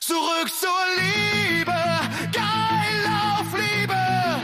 Zurück zur Liebe, geil auf Liebe.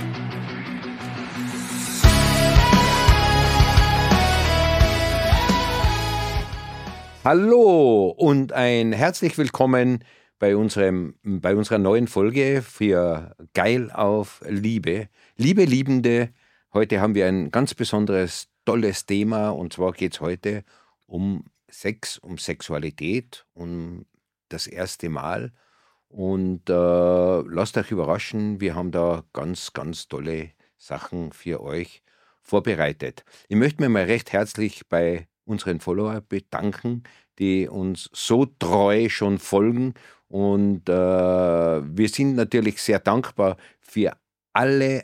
Hallo und ein herzlich willkommen bei unserer neuen Folge für Geil auf Liebe. Liebe Liebende, heute haben wir ein ganz besonderes, tolles Thema, und zwar geht es heute um Sex, um Sexualität, um das erste Mal. Und lasst euch überraschen, wir haben da ganz, ganz tolle Sachen für euch vorbereitet. Ich möchte mich mal recht herzlich bei unseren Follower bedanken, die uns so treu schon folgen. Und wir sind natürlich sehr dankbar für alle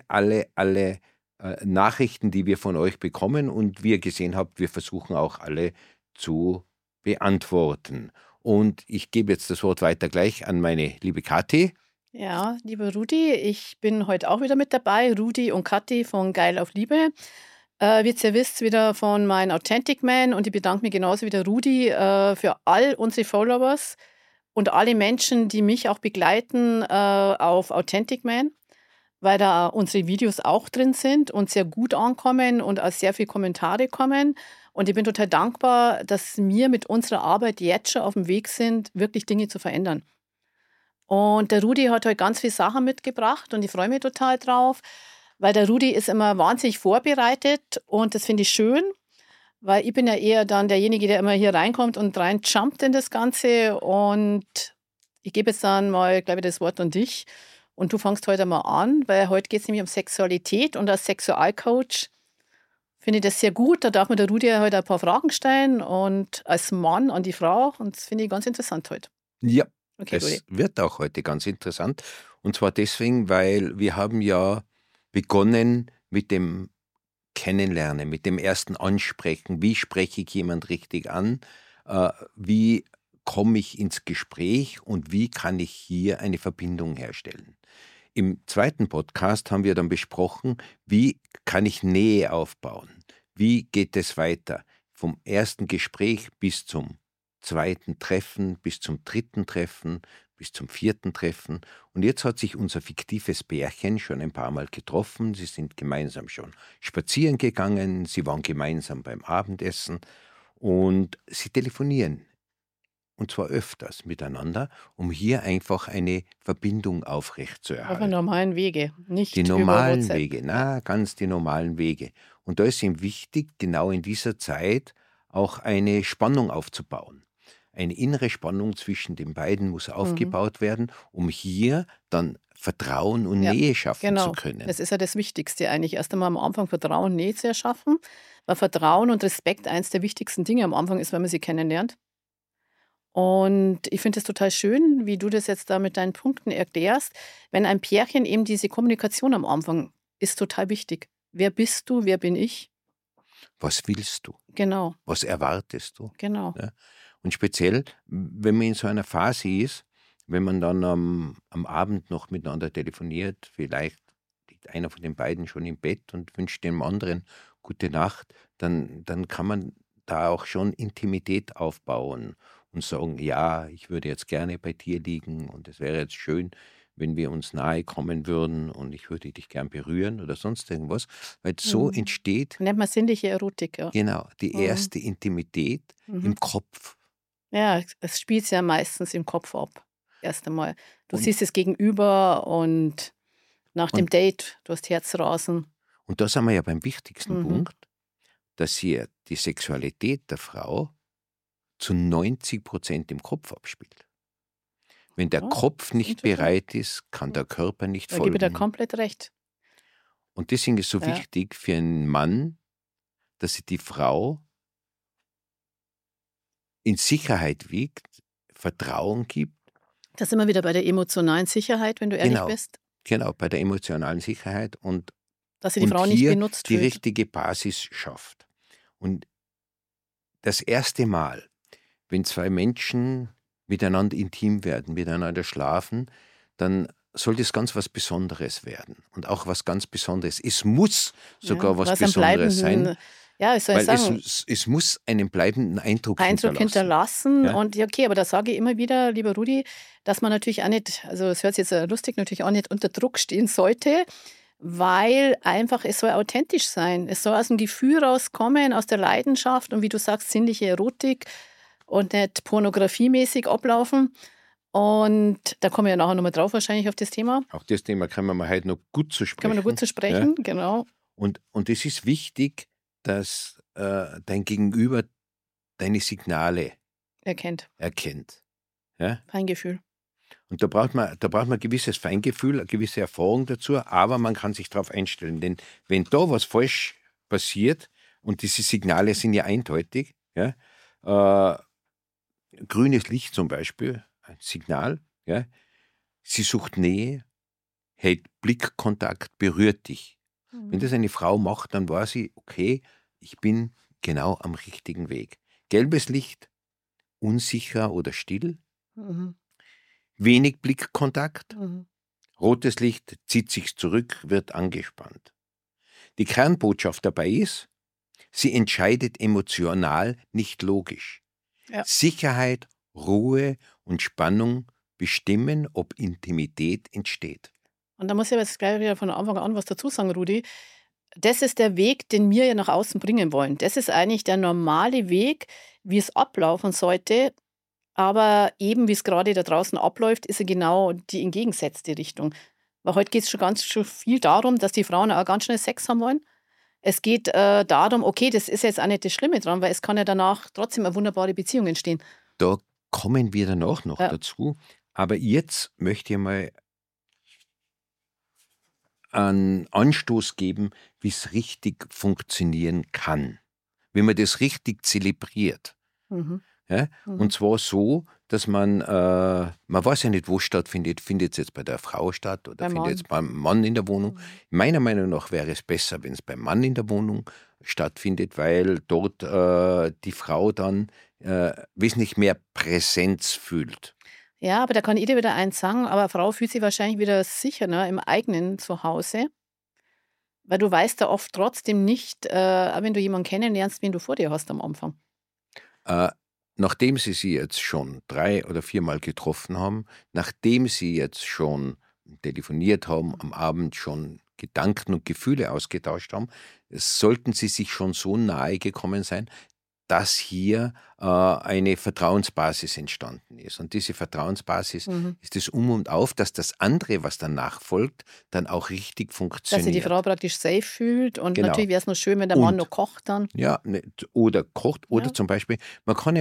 Nachrichten, die wir von euch bekommen. Und wie ihr gesehen habt, wir versuchen auch alle zu beantworten. Und ich gebe jetzt das Wort weiter gleich an meine liebe Kathi. Ja, lieber Rudi, ich bin heute auch wieder mit dabei. Rudi und Kathi von Geil auf Liebe. Wie ihr wisst, wieder von meinem Authentic Man, und ich bedanke mich genauso wie der Rudi für all unsere Followers und alle Menschen, die mich auch begleiten auf Authentic Man, weil da unsere Videos auch drin sind und sehr gut ankommen und auch sehr viele Kommentare kommen. Und ich bin total dankbar, dass wir mit unserer Arbeit jetzt schon auf dem Weg sind, wirklich Dinge zu verändern. Und der Rudi hat heute ganz viele Sachen mitgebracht und ich freue mich total drauf, weil der Rudi ist immer wahnsinnig vorbereitet und das finde ich schön, weil ich bin ja eher dann derjenige, der immer hier reinkommt und reinjumpt in das Ganze. Und ich gebe jetzt dann mal, glaube ich, das Wort an dich und du fängst heute mal an, weil heute geht es nämlich um Sexualität, und als Sexualcoach finde ich das sehr gut. Da darf mir der Rudi heute ein paar Fragen stellen und als Mann an die Frau, und das finde ich ganz interessant heute. Ja, Okay, es Rudi. wird auch heute ganz interessant. Und zwar deswegen, weil wir haben ja begonnen mit dem Kennenlernen, mit dem ersten Ansprechen. Wie spreche ich jemand richtig an? Wie komme ich ins Gespräch und wie kann ich hier eine Verbindung herstellen? Im zweiten Podcast haben wir dann besprochen, wie kann ich Nähe aufbauen? Wie geht es weiter? Vom ersten Gespräch bis zum zweiten Treffen, bis zum dritten Treffen, bis zum vierten Treffen. Und jetzt hat sich unser fiktives Pärchen schon ein paar Mal getroffen. Sie sind gemeinsam schon spazieren gegangen, sie waren gemeinsam beim Abendessen und sie telefonieren. Und zwar öfters miteinander, um hier einfach eine Verbindung Auf aufrechtzuerhalten. normalen Wege, nicht Die über normalen WhatsApp. Wege, ganz die normalen Wege. Und da ist ihm wichtig, genau in dieser Zeit auch eine Spannung aufzubauen. Eine innere Spannung zwischen den beiden muss aufgebaut werden, um hier dann Vertrauen und Ja, Nähe schaffen zu genau. können. Das ist ja das Wichtigste eigentlich. Erst einmal am Anfang Vertrauen und Nähe zu erschaffen, weil Vertrauen und Respekt eines der wichtigsten Dinge am Anfang ist, wenn man sie kennenlernt. Und ich finde es total schön, wie du das jetzt da mit deinen Punkten erklärst. Wenn ein Pärchen eben diese Kommunikation am Anfang ist total wichtig. Wer bist du? Wer bin ich? Was willst du? Genau, Was erwartest du? genau. Ja? Und speziell, wenn man in so einer Phase ist, wenn man dann am Abend noch miteinander telefoniert, vielleicht liegt einer von den beiden schon im Bett und wünscht dem anderen gute Nacht, dann kann man da auch schon Intimität aufbauen und sagen, ja, ich würde jetzt gerne bei dir liegen und es wäre jetzt schön, wenn wir uns nahe kommen würden und ich würde dich gern berühren oder sonst irgendwas, weil so entsteht Nennt man sinnliche Erotik, ja. genau die erste Intimität im Mhm. Kopf. Ja, es spielt ja meistens im Kopf ab. Erst einmal. Du Und, siehst es gegenüber und nach dem und, Date, du hast Herzrasen. und da sind wir ja beim wichtigsten Mhm. Punkt, dass hier die Sexualität der Frau zu 90% im Kopf abspielt. Wenn der Ja, Kopf nicht interessant. bereit ist, kann der Körper nicht Da gebe ich dir folgen. komplett recht. Und deswegen ist so Ja. wichtig für einen Mann, dass sie die Frau in Sicherheit wiegt, Vertrauen gibt, Da sind wir wieder bei der emotionalen Sicherheit, wenn du ehrlich Genau. bist. genau bei der emotionalen Sicherheit und Dass sie die Frau nicht hier benutzt die fühlt. richtige Basis schafft. Und das erste Mal, wenn zwei Menschen miteinander intim werden, miteinander schlafen, dann soll das ganz was Besonderes werden und auch was ganz Besonderes. Es muss sogar was was einen Besonderes sein. bleibenden Ja, wie soll ich Weil sagen, es muss einen bleibenden Eindruck Eindruck hinterlassen. hinterlassen. Ja? Und ja, okay, aber da sage ich immer wieder, lieber Rudi, dass man natürlich auch nicht, also es hört sich jetzt lustig, natürlich auch nicht unter Druck stehen sollte, weil einfach es soll authentisch sein. Es soll aus dem Gefühl rauskommen, aus der Leidenschaft und wie du sagst, sinnliche Erotik und nicht pornografiemäßig ablaufen. Und da kommen wir ja nachher nochmal drauf wahrscheinlich auf das Thema. Auch das Thema können wir mal heute noch gut zu Können wir noch gut zu sprechen. sprechen, genau. Und es ist wichtig, dass dein Gegenüber deine Signale Erkennt. erkennt. Ja? Feingefühl. Und da braucht man ein gewisses Feingefühl, eine gewisse Erfahrung dazu, aber man kann sich darauf einstellen. Denn wenn da was falsch passiert, und diese Signale sind ja eindeutig, ja, grünes Licht zum Beispiel, ein Signal, ja, sie sucht Nähe, hält Blickkontakt, berührt dich. Wenn das eine Frau macht, dann weiß sie, okay, ich bin genau am richtigen Weg. Gelbes Licht, unsicher oder still, Mhm. wenig Blickkontakt. Mhm. Rotes Licht zieht sich zurück, wird angespannt. Die Kernbotschaft dabei ist, sie entscheidet emotional, nicht logisch. Ja. Sicherheit, Ruhe und Spannung bestimmen, ob Intimität entsteht. Und da muss ich aber jetzt gleich wieder von Anfang an was dazu sagen, Rudi. Das ist der Weg, den wir ja nach außen bringen wollen. Das ist eigentlich der normale Weg, wie es ablaufen sollte. Aber eben, wie es gerade da draußen abläuft, ist ja genau die entgegengesetzte Richtung. Weil heute geht es schon viel darum, dass die Frauen auch ganz schnell Sex haben wollen. Es geht darum, okay, das ist jetzt auch nicht das Schlimme dran, weil es kann ja danach trotzdem eine wunderbare Beziehung entstehen. Da kommen wir danach noch Ja. dazu. Aber jetzt möchte ich mal einen Anstoß geben, wie es richtig funktionieren kann. Wie man das richtig zelebriert. Mhm. Ja? Mhm. Und zwar so, dass man weiß ja nicht, wo es stattfindet. Findet es jetzt bei der Frau statt oder Beim findet Mann. es beim Mann in der Wohnung? Meiner Meinung nach wäre es besser, wenn es beim Mann in der Wohnung stattfindet, weil dort die Frau dann wesentlich mehr Präsenz fühlt. Ja, aber da kann jeder wieder eins sagen, aber eine Frau fühlt sich wahrscheinlich wieder sicherer im eigenen Zuhause, weil du weißt ja oft trotzdem nicht, auch wenn du jemanden kennenlernst, wen du vor dir hast am Anfang. Nachdem sie jetzt schon 3 oder 4 Mal getroffen haben, nachdem sie jetzt schon telefoniert haben, am Abend schon Gedanken und Gefühle ausgetauscht haben, sollten sie sich schon so nahe gekommen sein, dass hier eine Vertrauensbasis entstanden ist. Und diese Vertrauensbasis ist das und Auf, dass das andere, was danach folgt, dann auch richtig Dass funktioniert. sich die Frau praktisch safe fühlt und Genau. natürlich wäre es noch schön, wenn der Mann Und- noch kocht dann. Ja, oder kocht, oder Ja. zum Beispiel, man kann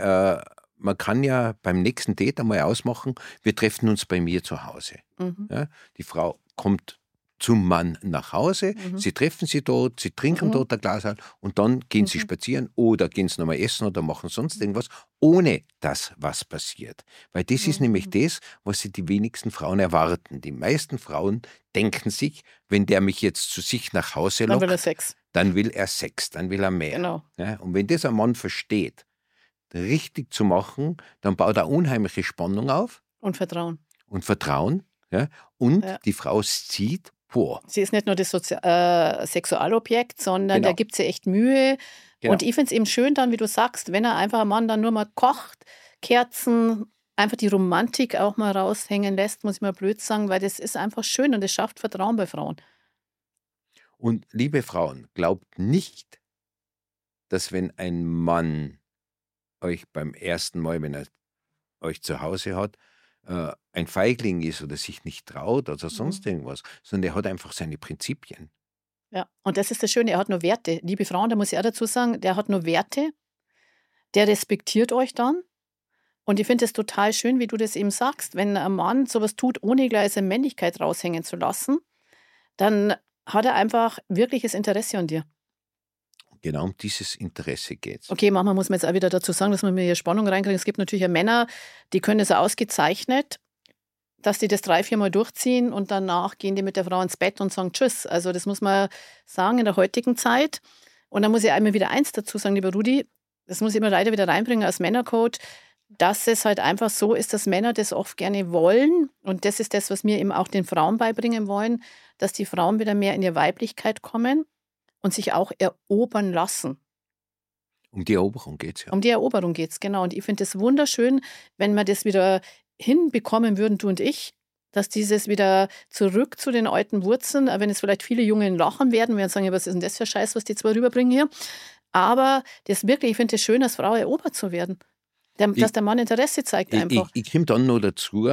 ja beim nächsten Date einmal ausmachen, wir treffen uns bei mir zu Hause. Mhm. Ja? Die Frau kommt zum Mann nach Hause, sie treffen sie dort, sie trinken dort ein Glas und dann gehen sie spazieren oder gehen sie nochmal essen oder machen sonst irgendwas, ohne dass was passiert. Weil das ist nämlich das, was sie die wenigsten Frauen erwarten. Die meisten Frauen denken sich, wenn der mich jetzt zu sich nach Hause Dann will er lockt, Sex. dann will er Sex, dann will er mehr. Genau. Ja, und wenn das ein Mann versteht, richtig zu machen, dann baut er unheimliche Spannung auf Und Vertrauen. und Vertrauen. Ja, und Ja. die Frau sieht, boah, Sie ist nicht nur das Sexualobjekt, sondern Genau. der gibt sich echt Mühe. Genau. Und ich finde es eben schön dann, wie du sagst, wenn er einfach ein Mann dann nur mal kocht, Kerzen, einfach die Romantik auch mal raushängen lässt, muss ich mal blöd sagen, weil das ist einfach schön und das schafft Vertrauen bei Frauen. und liebe Frauen, glaubt nicht, dass wenn ein Mann euch beim ersten Mal, wenn er euch zu Hause hat, ein Feigling ist oder sich nicht traut oder sonst irgendwas, sondern er hat einfach seine Prinzipien. Ja, und das ist das Schöne, er hat nur Werte. Liebe Frauen, da muss ich auch dazu sagen, der hat nur Werte, der respektiert euch dann. Und ich finde es total schön, wie du das eben sagst. Wenn ein Mann sowas tut, ohne gleich seine Männlichkeit raushängen zu lassen, dann hat er einfach wirkliches Interesse an dir. Genau um dieses Interesse geht es. Okay, manchmal muss man jetzt auch wieder dazu sagen, dass wir hier Spannung reinkriegen. Es gibt natürlich auch Männer, die können es ausgezeichnet, dass die das 3-4 Mal durchziehen und danach gehen die mit der Frau ins Bett und sagen Tschüss. Also das muss man sagen in der heutigen Zeit. Und da muss ich einmal wieder eins dazu sagen, lieber Rudi, das muss ich immer leider wieder reinbringen als Männercoach, dass es halt einfach so ist, dass Männer das oft gerne wollen. Und das ist das, was wir eben auch den Frauen beibringen wollen, dass die Frauen wieder mehr in ihre Weiblichkeit kommen und sich auch erobern lassen. Um die Eroberung geht es ja. Um die Eroberung geht es, genau. Und ich finde es wunderschön, wenn wir das wieder hinbekommen würden, du und ich, dass dieses wieder zurück zu den alten Wurzeln, auch wenn jetzt vielleicht viele Jungen lachen werden, werden sagen, ja, was ist denn das für ein Scheiß, was die zwei rüberbringen hier? Aber das wirklich, ich finde es schön, als Frau erobert zu werden. Dass der Mann Interesse zeigt einfach. Ich komme dann noch dazu,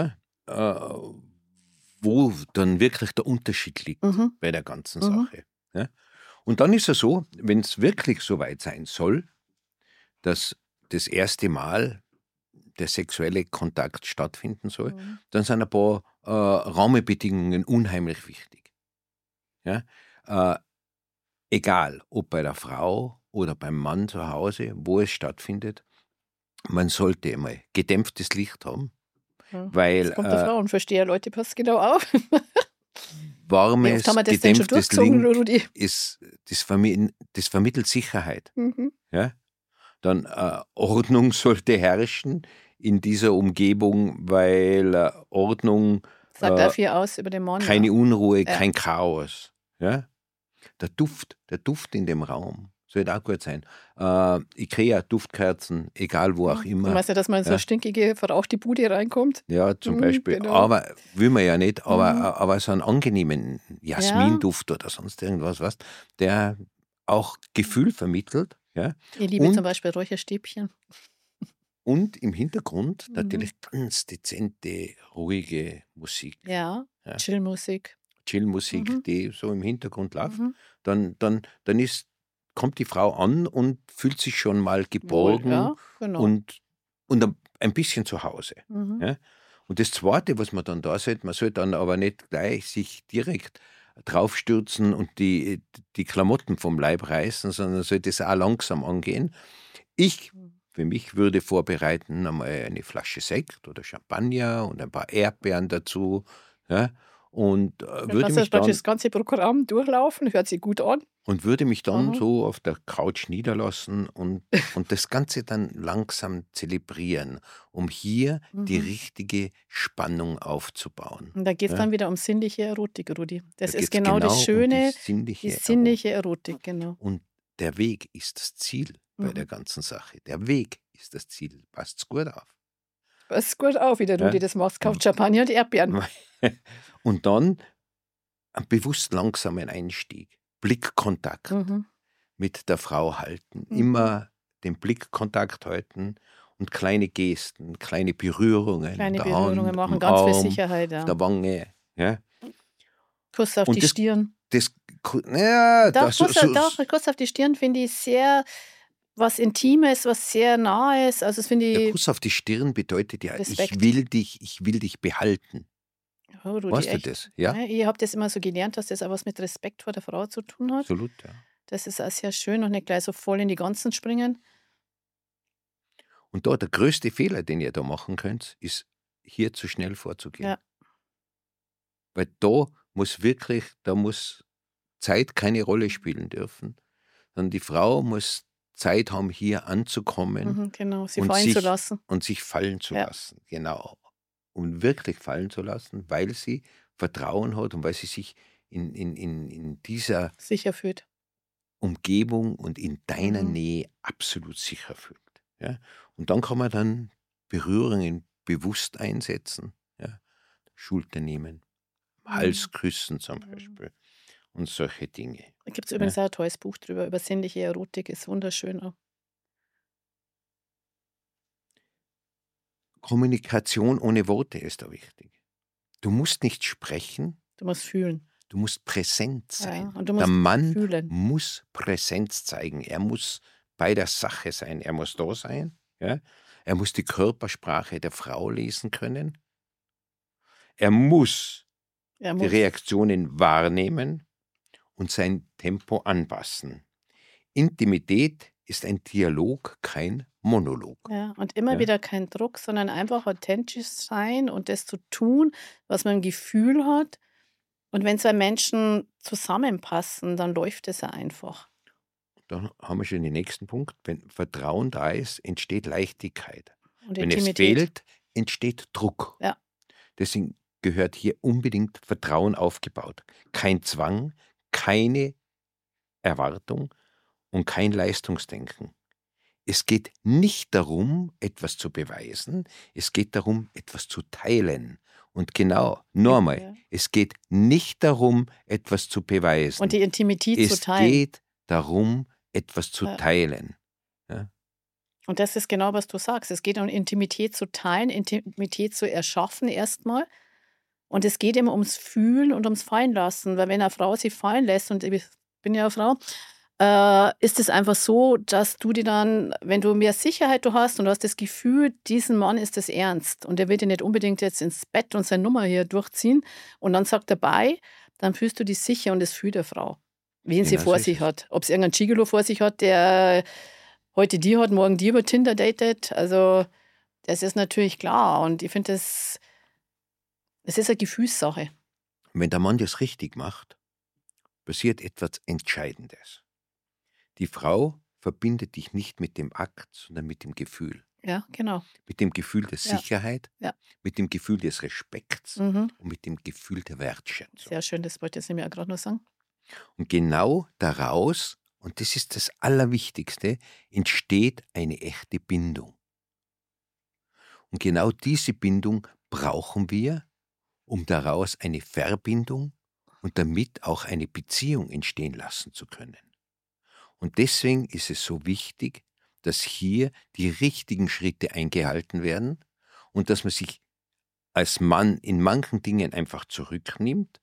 wo dann wirklich der Unterschied liegt bei der ganzen Sache. Ja? Und dann ist es so, wenn es wirklich so weit sein soll, dass das erste Mal der sexuelle Kontakt stattfinden soll, dann sind ein paar Rahmenbedingungen unheimlich wichtig. Ja? Egal, ob bei der Frau oder beim Mann zu Hause, wo es stattfindet, man sollte immer gedämpftes Licht haben, weil Das kommt der Frauenversteher, Leute, passt genau auf. warmes, haben wir das denn schon gedämpftes durchgezogen, Licht Rudi? das vermittelt Sicherheit. Ja? Dann Ordnung sollte herrschen in dieser Umgebung, weil Ordnung Sagt auch viel aus über den Mann. keine Unruhe, kein Chaos. Ja? Der Duft in dem Raum sollte auch gut sein. Ich kriege ja Duftkerzen, egal wo auch immer. Du weißt ja, dass man in so eine stinkige, verrauchte Bude reinkommt. Ja, zum Beispiel. Genau. Aber will man ja nicht, aber so einen angenehmen Jasminduft oder sonst irgendwas, was, der auch Gefühl vermittelt. Ja? Ich liebe zum Beispiel Räucherstäbchen. Und im Hintergrund natürlich ganz dezente, ruhige Musik. Ja. Chillmusik. Chillmusik, die so im Hintergrund läuft. Dann kommt die Frau an und fühlt sich schon mal geborgen und ein bisschen zu Hause. Ja? Und das Zweite, was man dann da sollte, man sollte dann aber nicht gleich sich direkt draufstürzen und die Klamotten vom Leib reißen, sondern sollte es auch langsam angehen. Ich für mich würde vorbereiten einmal eine Flasche Sekt oder Champagner und ein paar Erdbeeren dazu. Ja? Und würde mich dann das ganze Programm durchlaufen, hört sich gut an. Und würde mich dann so auf der Couch niederlassen und das Ganze dann langsam zelebrieren, um hier die richtige Spannung aufzubauen. Und da geht es dann wieder um sinnliche Erotik, Rudi. Das Da ist geht's genau das um Schöne, die die sinnliche Erotik, genau. Und der Weg ist das Ziel bei der ganzen Sache. Der Weg ist das Ziel. Passt's gut auf. Passt gut auf, wie der Rudi das macht. Kauft Champagner und Erdbeeren. Und dann einen bewusst langsamen Einstieg. Blickkontakt mit der Frau halten. Immer den Blickkontakt halten und kleine Gesten, kleine Berührungen. Kleine der Berührungen Hand, machen am ganz viel Arm, Sicherheit. auf der Wange. Ja. Kuss auf Und die Stirn. Kuss auf die Stirn finde ich sehr was Intimes, was sehr Nahes. Also das finde ich. Der Kuss auf die Stirn bedeutet ja, Respekt. ich will dich behalten. Oh, Rudi, Weißt du echt? das? Ja, Ich habe das immer so gelernt, dass das auch was mit Respekt vor der Frau zu tun hat. absolut. Ja. Das ist auch sehr schön und nicht gleich so voll in die Ganzen springen. Und da der größte Fehler, den ihr da machen könnt, ist, hier zu schnell vorzugehen. Ja. Weil da muss Zeit keine Rolle spielen dürfen, sondern die Frau muss Zeit haben, hier anzukommen Genau, sie und fallen zu lassen. und sich fallen zu lassen. Genau. Und wirklich fallen zu lassen, weil sie Vertrauen hat und weil sie sich in dieser Sicher fühlt. Umgebung und in deiner Nähe absolut sicher fühlt. Ja? Und dann kann man dann Berührungen bewusst einsetzen. Ja? Schulter nehmen, Hals küssen zum Beispiel und solche Dinge. Da gibt es übrigens auch ein tolles Buch drüber, über sinnliche Erotik, ist wunderschön auch. Kommunikation ohne Worte ist da wichtig. Du musst nicht sprechen, Du musst fühlen. du musst präsent sein. Ja, und du Der musst Mann fühlen. muss Präsenz zeigen. Er muss bei der Sache sein. Er muss da sein. Ja? Er muss die Körpersprache der Frau lesen können. Er muss die Reaktionen wahrnehmen und sein Tempo anpassen. Intimität ist ein Dialog, kein Monolog. Ja, und immer wieder kein Druck, sondern einfach authentisch sein und das zu tun, was man im Gefühl hat. Und wenn zwei Menschen zusammenpassen, dann läuft es ja einfach. Dann haben wir schon den nächsten Punkt. Wenn Vertrauen da ist, entsteht Leichtigkeit. Und Wenn es Intimität. fehlt, entsteht Druck. Ja. Deswegen gehört hier unbedingt Vertrauen aufgebaut. Kein Zwang, keine Erwartung und kein Leistungsdenken. Es geht nicht darum, etwas zu beweisen, es geht darum, etwas zu teilen. Und genau, nochmal, Ja. es geht nicht darum, etwas zu beweisen. Und die Intimität zu Es teilen. geht darum, etwas zu Ja. teilen. Ja? Und das ist genau, was du sagst. Es geht um Intimität zu teilen, Intimität zu erschaffen erstmal. Und es geht immer ums Fühlen und ums Fallenlassen. Weil wenn eine Frau sich fallen lässt, und ich bin ja eine Frau, ist es einfach so, dass du dir dann, wenn du mehr Sicherheit du hast und du hast das Gefühl, diesen Mann ist es ernst und der will dir nicht unbedingt jetzt ins Bett und seine Nummer hier durchziehen und dann sagt er bei, dann fühlst du dich sicher und das fühlt der Frau, wen sie Genau so vor ist sich es. hat. Ob sie irgendeinen Gigolo vor sich hat, der heute die hat, morgen die über Tinder datet. Also das ist natürlich klar und ich finde, es ist eine Gefühlssache. Wenn der Mann das richtig macht, passiert etwas Entscheidendes. Die Frau verbindet dich nicht mit dem Akt, sondern mit dem Gefühl. Ja, genau. Mit dem Gefühl der Ja. Sicherheit, Ja. mit dem Gefühl des Respekts Mhm. und mit dem Gefühl der Wertschätzung. Sehr schön, das wollte ich jetzt nämlich auch gerade noch sagen. Und genau daraus, und das ist das Allerwichtigste, entsteht eine echte Bindung. Und genau diese Bindung brauchen wir, um daraus eine Verbindung und damit auch eine Beziehung entstehen lassen zu können. Und deswegen ist es so wichtig, dass hier die richtigen Schritte eingehalten werden und dass man sich als Mann in manchen Dingen einfach zurücknimmt,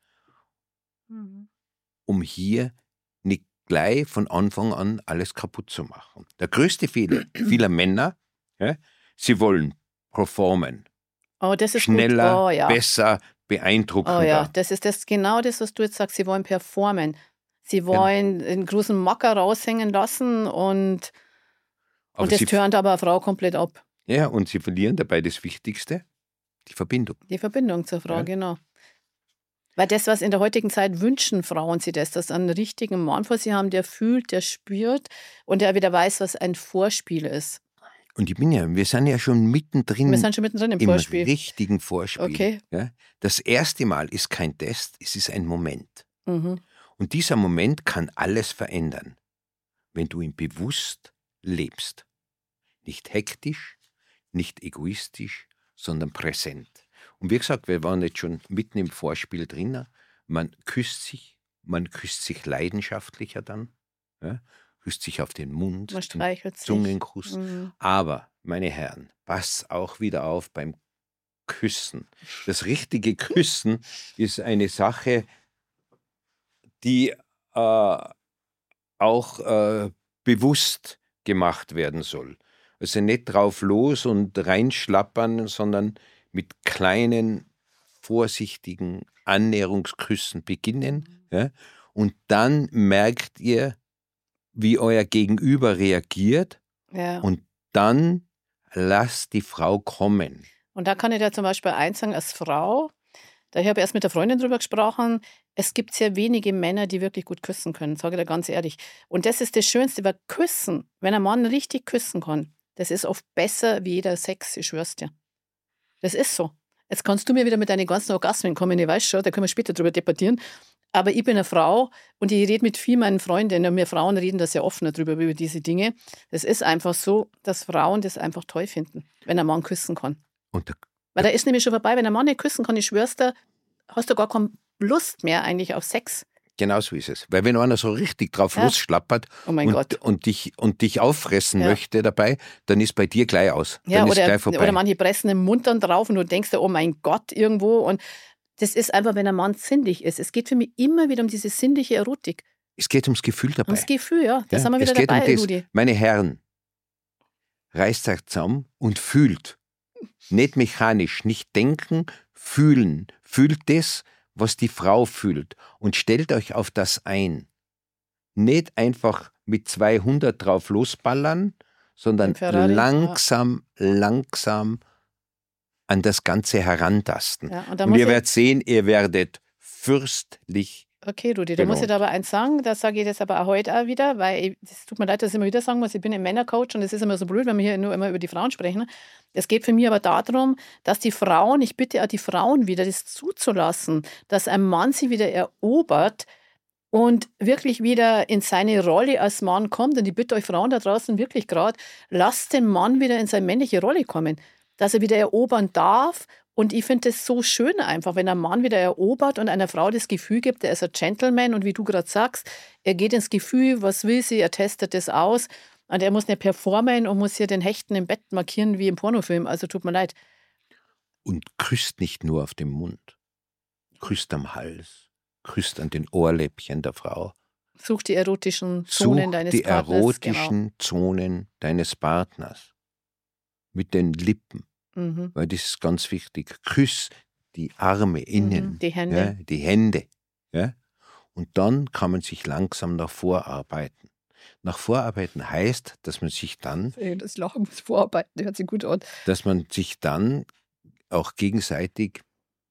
um hier nicht gleich von Anfang an alles kaputt zu machen. Der größte Fehler vieler Männer, ja, sie wollen performen, Oh, das ist schneller, gut. Oh ja. besser, beeindruckender. Oh ja, das ist genau das, was du jetzt sagst. Sie wollen performen. Sie wollen einen großen Macker raushängen lassen und Aber das sie, turnt aber eine Frau komplett ab. ja, und sie verlieren dabei das Wichtigste, die Verbindung. Die Verbindung zur Frau, Ja. genau. Weil das, was in der heutigen Zeit wünschen Frauen sie das, dass sie einen richtigen Mann vor sie haben, der fühlt, der spürt und der wieder weiß, was ein Vorspiel ist. Und wir sind ja schon mittendrin Wir sind schon mittendrin im im Vorspiel. richtigen Vorspiel. Okay. Ja? Das erste Mal ist kein Test, es ist ein Moment. Mhm. Und dieser Moment kann alles verändern, wenn du ihn bewusst lebst. Nicht hektisch, nicht egoistisch, sondern präsent. Und wie gesagt, wir waren jetzt schon mitten im Vorspiel drin. Man küsst sich leidenschaftlicher dann, ja? Küsst sich auf den Mund, Man den streichelt sich. Zungenkuss. Mhm. Aber, meine Herren, pass auch wieder auf beim Küssen. Das richtige Küssen ist eine Sache, die auch bewusst gemacht werden soll. Also nicht drauf los und reinschlappern, sondern mit kleinen, vorsichtigen Annäherungsküssen beginnen. Ja? Und dann merkt ihr, wie euer Gegenüber reagiert. Ja. Und dann lasst die Frau kommen. Und da kann ich dir zum Beispiel eins sagen, als Frau, da habe ich erst mit der Freundin drüber gesprochen, es gibt sehr wenige Männer, die wirklich gut küssen können, sage ich dir ganz ehrlich. Und das ist das Schönste, weil Küssen, wenn ein Mann richtig küssen kann, das ist oft besser wie jeder Sex, ich schwör's dir. Das ist so. Jetzt kannst du mir wieder mit deinen ganzen Orgasmen kommen, ich weiß schon, da können wir später drüber debattieren. Aber ich bin eine Frau und ich rede mit vielen meinen Freundinnen und wir Frauen reden da sehr offener drüber, über diese Dinge. Es ist einfach so, dass Frauen das einfach toll finden, wenn ein Mann küssen kann. Und Weil da ist nämlich schon vorbei, wenn ein Mann nicht küssen kann, ich schwör's dir, hast du gar keine Lust mehr eigentlich auf Sex. genau so ist es. Weil wenn einer so richtig drauf Ja. losschlappert Oh mein Gott. und dich auffressen Ja. möchte dabei, dann ist bei dir gleich aus. Ja, Dann ist gleich vorbei. oder manche pressen den Mund dann drauf und du denkst dir, oh mein Gott, irgendwo. Und das ist einfach, wenn ein Mann sinnlich ist. Es geht für mich immer wieder um diese sinnliche Erotik. Es geht ums Gefühl dabei. Ums Gefühl, ja. Da Ja, sind wir wieder es geht dabei, um das. Rudi. Meine Herren, reißt euch zusammen und fühlt. Nicht mechanisch, nicht denken, fühlen. Fühlt das, was die Frau fühlt und stellt euch auf das ein. Nicht einfach mit 200 drauf losballern, sondern Im Ferrari, langsam an das Ganze herantasten. Ja, und da Und muss ihr ich, werdet sehen, ihr werdet fürstlich. okay, Rudi, da muss ich belohnt. dir aber eins sagen, das sage ich jetzt aber auch heute auch wieder, weil es tut mir leid, dass ich immer wieder sagen muss, ich bin ein Männercoach und es ist immer so blöd, wenn wir hier nur immer über die Frauen sprechen. Es geht für mich aber darum, dass die Frauen, ich bitte auch die Frauen wieder, das zuzulassen, dass ein Mann sie wieder erobert, und wirklich wieder in seine Rolle als Mann kommt. Und ich bitte euch Frauen da draußen wirklich gerade, lasst den Mann wieder in seine männliche Rolle kommen, dass er wieder erobern darf. Und ich finde es so schön einfach, wenn ein Mann wieder erobert und einer Frau das Gefühl gibt, er ist ein Gentleman und wie du gerade sagst, er geht ins Gefühl, was will sie, er testet das aus und er muss nicht performen und muss hier den Hechten im Bett markieren wie im Pornofilm. Also tut mir leid. Und küsst nicht nur auf den Mund, küsst am Hals, küsst an den Ohrläppchen der Frau. Such die erotischen Zonen Such deines die Partners. erotischen Zonen deines Partners mit den Lippen, Genau. weil das ist ganz wichtig. Küss die Arme innen, Die Hände. ja, die Hände. Ja? Und dann kann man sich langsam nach vorarbeiten. Nach vorarbeiten heißt, dass man sich dann, Das Lachen muss vorarbeiten, hört sich gut an. dass man sich dann auch gegenseitig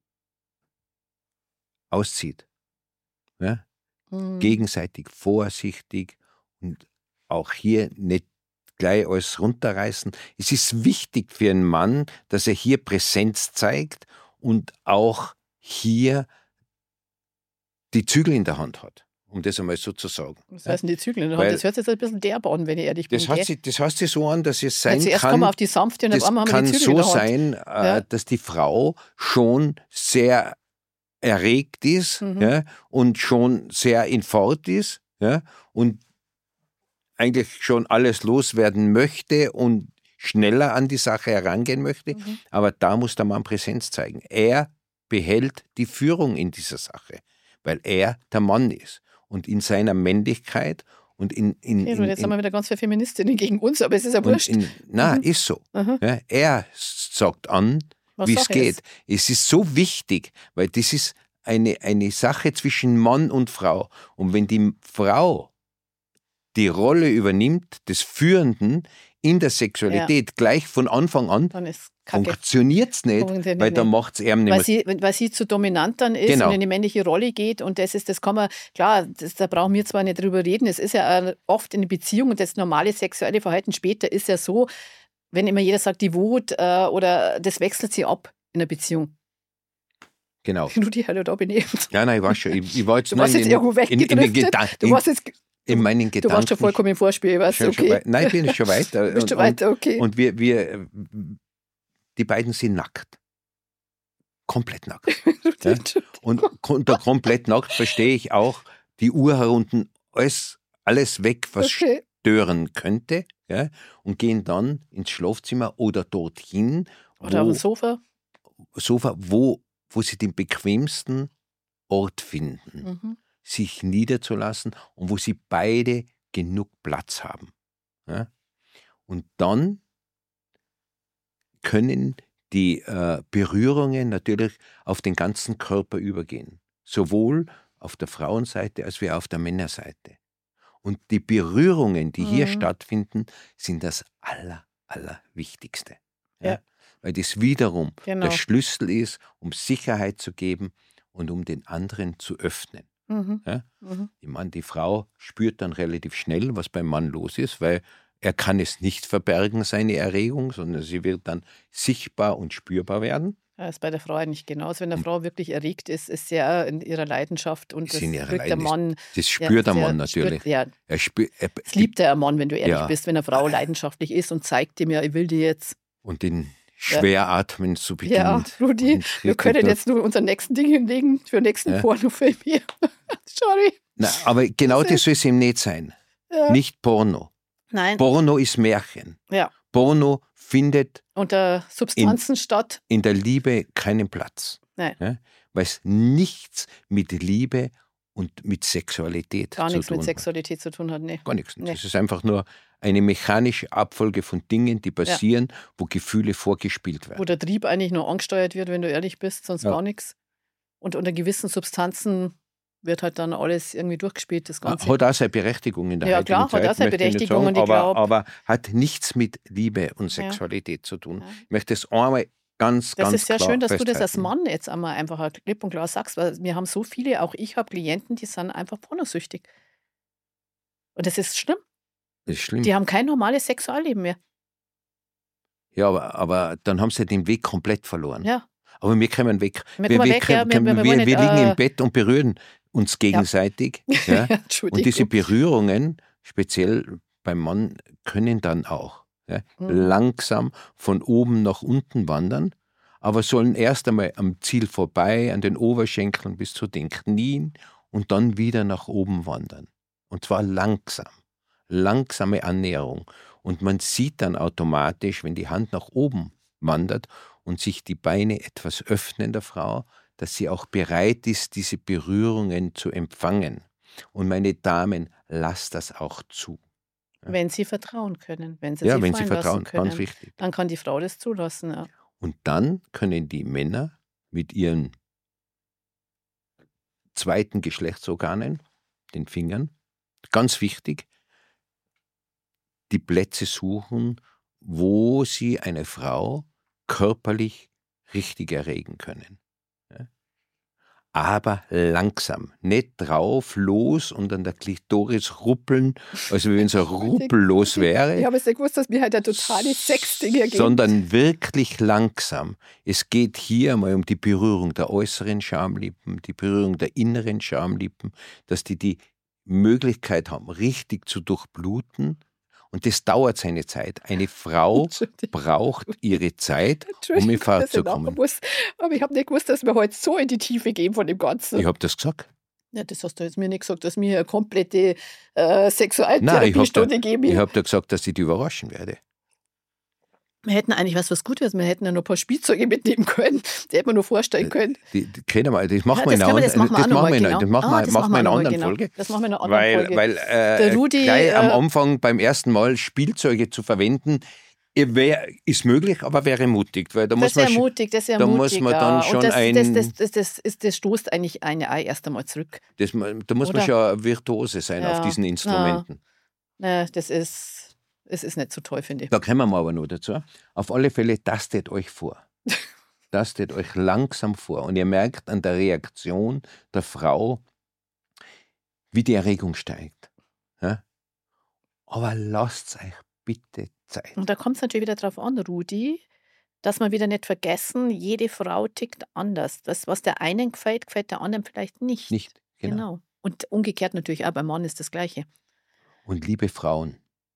auszieht. Ja? Gegenseitig vorsichtig und auch hier nicht gleich alles runterreißen. Es ist wichtig für einen Mann, dass er hier Präsenz zeigt und auch hier die Zügel in der Hand hat, um das einmal so zu sagen. Was heißt denn die Zügel in der Weil- Hand? Das hört sich jetzt ein bisschen derb an, wenn ich ehrlich bin. Das gell? heißt sich so an, dass es sein Zuerst kommen kann, wir auf die sanfte und auf das einmal haben wir kann die Zügel in so der Hand. sein, Ja. dass die Frau schon sehr erregt ist, ja, und schon sehr in Fahrt ist, ja, und eigentlich schon alles loswerden möchte und schneller an die Sache herangehen möchte, aber da muss der Mann Präsenz zeigen. Er behält die Führung in dieser Sache, weil er der Mann ist und in seiner Männlichkeit und Okay, du, jetzt haben wir wieder ganz viele Feministinnen gegen uns, aber es ist ja wurscht. ist so. Mhm. Ja, er sagt an, Was wie es Sache geht. Es ist so wichtig, weil das ist eine Sache zwischen Mann und Frau. Und wenn die Frau die Rolle übernimmt des Führenden in der Sexualität gleich von Anfang an, Dann ist Kacke. funktioniert es nicht, Funktioniert weil dann nicht. macht es ihm nicht mehr. Weil sie zu dominant dann ist Genau. und in die männliche Rolle geht. Und das kann man, klar, da brauchen wir zwar nicht drüber reden, es ist ja oft in der Beziehung und das normale sexuelle Verhalten später ist ja so, wenn immer jeder sagt, die Wut oder das wechselt sie ab in der Beziehung. Genau. Rudi, hallo, da bin ich. Ja, nein, ich war schon. Ich war jetzt Du warst jetzt irgendwo in den weggedriftet. Du warst jetzt, in meinen du Gedanken. warst schon vollkommen im Vorspiel, ich weiß, Schon okay. weit. Nein, ich bin schon weiter. Bist du weiter, okay. Und die beiden sind nackt. Komplett nackt. Ja? Und unter komplett nackt verstehe ich auch die Uhr herunten, alles weg, was Okay. stören könnte, ja? Und gehen dann ins Schlafzimmer oder dorthin, Oder auf dem Sofa. wo sie den bequemsten Ort finden, Mhm. sich niederzulassen und wo sie beide genug Platz haben. Ja? Und dann können die Berührungen natürlich auf den ganzen Körper übergehen. Sowohl auf der Frauenseite als wie auf der Männerseite. Und die Berührungen, die hier stattfinden, sind das Allerwichtigste. Ja. Weil das wiederum Genau. der Schlüssel ist, um Sicherheit zu geben und um den anderen zu öffnen. Mhm. Ja? Mhm. Ich meine, die Frau spürt dann relativ schnell, was beim Mann los ist, weil er kann es nicht verbergen, seine Erregung, sondern sie wird dann sichtbar und spürbar werden. Das ist bei der Frau eigentlich genauso. Wenn eine Frau wirklich erregt ist, ist sie auch in ihrer Leidenschaft und Ist das in ihrer kriegt der Mann. Das spürt der sehr- Mann natürlich. Ja, Er spürt, das liebt der Mann, wenn du ehrlich Ja. bist, wenn eine Frau leidenschaftlich ist und zeigt ihm ja, ich will die jetzt. und den Schweratmen zu beginnt. Ja, Rudi, Und wir können wirklich jetzt nur unseren nächsten Ding hinlegen für den nächsten Ja. Pornofilm hier. Sorry. Na, aber genau das soll es ihm nicht sein. Ja. Nicht Porno. Nein. Porno ist Märchen. Ja. Porno findet Unter Substanzen statt. in der Liebe keinen Platz. Nein. Ja? Weil es nichts mit Liebe und mit Sexualität Gar zu nichts tun mit hat. Sexualität zu tun hat. Nee. Gar nichts. Nee. Das ist einfach nur eine mechanische Abfolge von Dingen, die passieren, wo Gefühle vorgespielt werden. Wo der Trieb eigentlich nur angesteuert wird, wenn du ehrlich bist, sonst Ja. gar nichts. Und unter gewissen Substanzen wird halt dann alles irgendwie durchgespielt, das Ganze. Hat auch seine Berechtigung in der Ja, heutigen klar, hat Zeit, auch seine möchte ich nicht Berechtigung sagen, und ich glaub- aber hat nichts mit Liebe und Sexualität zu tun. Ja. Ich möchte es einmal ganz Das ist sehr klar schön, dass du das als festhalten. Mann jetzt einmal einfach klipp und klar sagst, weil wir haben so viele, auch ich habe Klienten, die sind einfach pornosüchtig. Und das ist schlimm. Das ist schlimm. Die haben kein normales Sexualleben mehr. Ja, aber dann haben sie den Weg komplett verloren. Ja. Aber wir kommen weg. Wir kommen weg, ja, wir wollen wir nicht, liegen im Bett und berühren uns gegenseitig. Ja. Und Entschuldigung. diese Berührungen, speziell beim Mann, können dann auch langsam von oben nach unten wandern, aber sollen erst einmal am Ziel vorbei, an den Oberschenkeln bis zu den Knien und dann wieder nach oben wandern. Und zwar langsam. Langsame Annäherung. Und man sieht dann automatisch, wenn die Hand nach oben wandert und sich die Beine etwas öffnen der Frau, dass sie auch bereit ist, diese Berührungen zu empfangen. Und meine Damen, lasst das auch zu. Wenn sie vertrauen können, wenn sie Ja, sich wenn sie fallen lassen vertrauen, können, ganz wichtig. dann kann die Frau das zulassen. Ja. Und dann können die Männer mit ihren zweiten Geschlechtsorganen, den Fingern, ganz wichtig, die Plätze suchen, wo sie eine Frau körperlich richtig erregen können. Ja? Aber langsam, nicht drauf, los und an der Klitoris ruppeln, also wenn es ein ruppellos wäre. Ich habe jetzt nicht gewusst, dass mir halt ein totales Sexding hier geht. Sondern wirklich langsam. Es geht hier mal um die Berührung der äußeren Schamlippen, die Berührung der inneren Schamlippen, dass die Möglichkeit haben, richtig zu durchbluten. Und das dauert seine Zeit. Eine Frau braucht ihre Zeit, um in Fahrt zu kommen. Aber ich habe nicht gewusst, dass wir heute so in die Tiefe gehen von dem Ganzen. Ich habe das gesagt. Ja, das hast du jetzt mir nicht gesagt, dass mir eine komplette Sexualtherapiestunde geben. Ich habe da gesagt, dass ich dich überraschen werde. Wir hätten eigentlich was Gutes, wir hätten ja noch ein paar Spielzeuge mitnehmen können, die hätten wir noch vorstellen können. Die können wir, das machen wir in einer anderen Folge. Das machen wir in einer anderen Folge. Weil Der Rudi, gleich am Anfang beim ersten Mal Spielzeuge zu verwenden, ist möglich, aber wäre mutig. Weil da das wäre mutig, das wäre mutig. Muss man dann schon das stoßt eigentlich eine Ei erst einmal zurück. Da muss man schon Virtuose sein auf diesen Instrumenten. Es ist nicht so toll, finde ich. Da kommen wir aber noch dazu. Auf alle Fälle tastet euch vor. Tastet euch langsam vor. Und ihr merkt an der Reaktion der Frau, wie die Erregung steigt. Ja? Aber lasst euch bitte Zeit. Und da kommt es natürlich wieder darauf an, Rudi, dass wir wieder nicht vergessen, jede Frau tickt anders. Das, was der einen gefällt, gefällt der anderen vielleicht nicht. Nicht, genau. Und umgekehrt natürlich auch, beim Mann ist das Gleiche. Und liebe Frauen,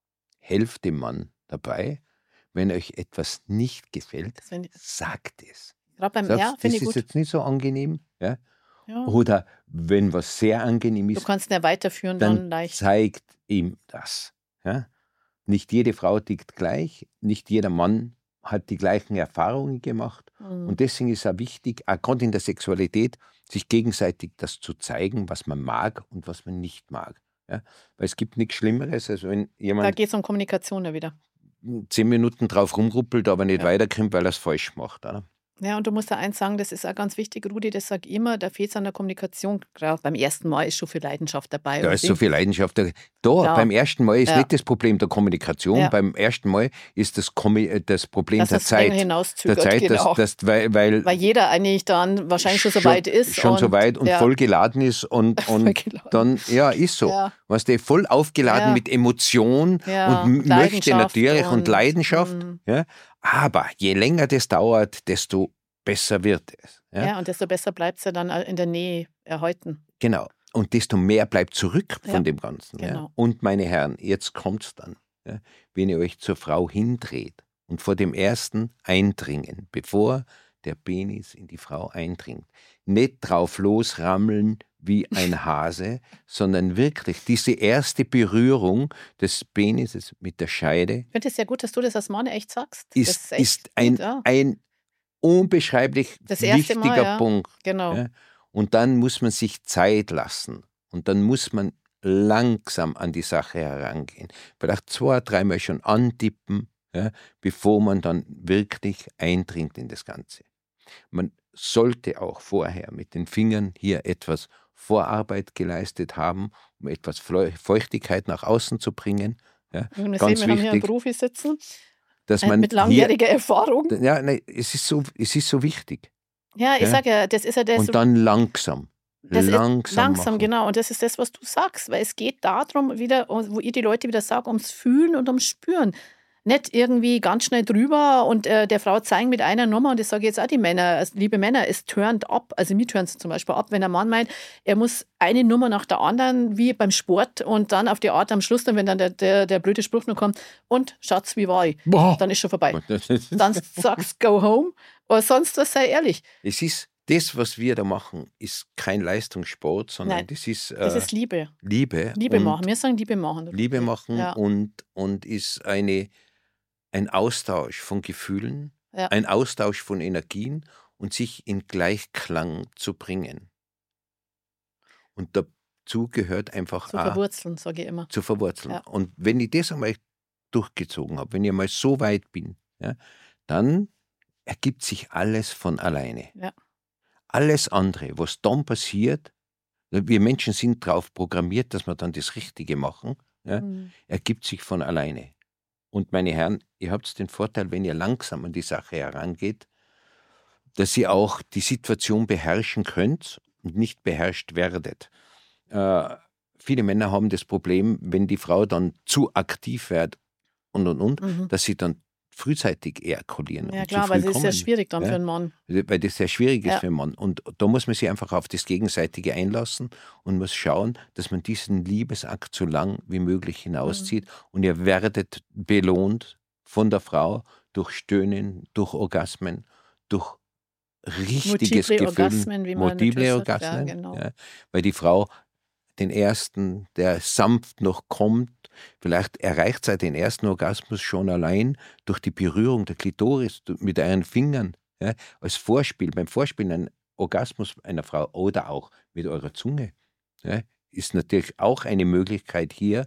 helft dem Mann dabei, wenn euch etwas nicht gefällt, sagt es. Gerade beim finde ich gut. Das ist jetzt nicht so angenehm. Ja? Oder wenn was sehr angenehm ist, du kannst ihn ja weiterführen, dann leicht. Zeigt ihm das. Ja? Nicht jede Frau tickt gleich, nicht jeder Mann hat die gleichen Erfahrungen gemacht. Und deswegen ist es auch wichtig, auch gerade in der Sexualität, sich gegenseitig das zu zeigen, was man mag und was man nicht mag. Ja, weil es gibt nichts Schlimmeres, als wenn jemand da geht es um Kommunikation ja wieder. 10 Minuten drauf rumruppelt, aber nicht weiterkommt, weil er es falsch macht. Oder? Ja, und du musst da eins sagen, das ist auch ganz wichtig, Rudi, das sage ich immer, da fehlt es an der Kommunikation. Gerade beim ersten Mal ist schon viel Leidenschaft dabei. Da ist so viel Leidenschaft. Beim ersten Mal ist nicht das Problem der Kommunikation, beim ersten Mal ist das Problem dass der das Zeit. Hinauszögert, der Zeit, genau. Weil jeder eigentlich dann wahrscheinlich schon so weit ist. Schon so weit und voll geladen ist und dann, ist so. Ja. Weißt du, voll aufgeladen mit Emotion und möchte natürlich und Leidenschaft. Ja. Aber je länger das dauert, desto besser wird es. Ja, und desto besser bleibt es ja dann in der Nähe erhalten. Genau. Und desto mehr bleibt zurück von dem Ganzen. Genau. Ja. Und meine Herren, jetzt kommt es dann. Ja, wenn ihr euch zur Frau hindreht und vor dem ersten Eindringen, bevor der Penis in die Frau eindringt, nicht drauf losrammeln wie ein Hase, sondern wirklich diese erste Berührung des Penises mit der Scheide. Ich finde es sehr gut, dass du das als Mann echt sagst. Ist ein unbeschreiblich wichtiger Punkt. Genau. Ja? Und dann muss man sich Zeit lassen. Und dann muss man langsam an die Sache herangehen. Vielleicht 2-3 Mal schon antippen, bevor man dann wirklich eindringt in das Ganze. Man sollte auch vorher mit den Fingern hier etwas Vorarbeit geleistet haben, um etwas Feuchtigkeit nach außen zu bringen. Ja, wir ganz sehen, wir wichtig, haben hier einen Profi sitzen, dass man mit langjähriger Erfahrung. Ja, nein, es ist so wichtig. Ja, ich sage ja, das ist ja das. Und dann langsam. Langsam, genau. Und das ist das, was du sagst, weil es geht darum, wieder, wo ihr die Leute wieder sagt, ums Fühlen und ums Spüren. Nicht irgendwie ganz schnell drüber und der Frau zeigen mit einer Nummer, und das sage ich jetzt auch die Männer, also, liebe Männer, es turnt ab, also mir turnt es zum Beispiel ab, wenn ein Mann meint, er muss eine Nummer nach der anderen, wie beim Sport, und dann auf die Art am Schluss, dann, wenn dann der blöde Spruch noch kommt, und Schatz, wie war ich? Boah. Dann ist schon vorbei. Dann sagst go home, aber sonst was, sei ehrlich. Es ist das, was wir da machen, ist kein Leistungssport, sondern Nein, das ist das ist Liebe. Liebe. Liebe und machen. Wir sagen Liebe machen. Liebe machen Ja. und ist ein Austausch von Gefühlen, Ja. ein Austausch von Energien und sich in Gleichklang zu bringen. Und dazu gehört einfach Zu verwurzeln, sage ich immer. zu verwurzeln. Ja. Und wenn ich das einmal durchgezogen habe, wenn ich mal so weit bin, ja, dann ergibt sich alles von alleine. Ja. Alles andere, was dann passiert, wir Menschen sind darauf programmiert, dass wir dann das Richtige machen, ja, ergibt sich von alleine. Und meine Herren, ihr habt den Vorteil, wenn ihr langsam an die Sache herangeht, dass ihr auch die Situation beherrschen könnt und nicht beherrscht werdet. Viele Männer haben das Problem, wenn die Frau dann zu aktiv wird dass sie dann frühzeitig ejakulieren. Ja und klar, zu weil früh es ist ja kommen. schwierig dann Ja. für einen Mann. Weil das sehr schwierig ist Ja. für einen Mann. Und da muss man sich einfach auf das Gegenseitige einlassen und muss schauen, dass man diesen Liebesakt so lang wie möglich hinauszieht. Und ihr werdet belohnt von der Frau durch Stöhnen, durch Orgasmen, durch richtiges Multiple Gefühl. Orgasmen, wie man Multiple natürlich sagt. Ja, Orgasmen. genau. Ja, weil die Frau den ersten, der sanft noch kommt, vielleicht erreicht sie den ersten Orgasmus schon allein durch die Berührung der Klitoris mit euren Fingern. Ja, als Vorspiel, beim Vorspielen ein Orgasmus einer Frau oder auch mit eurer Zunge, ja, ist natürlich auch eine Möglichkeit hier,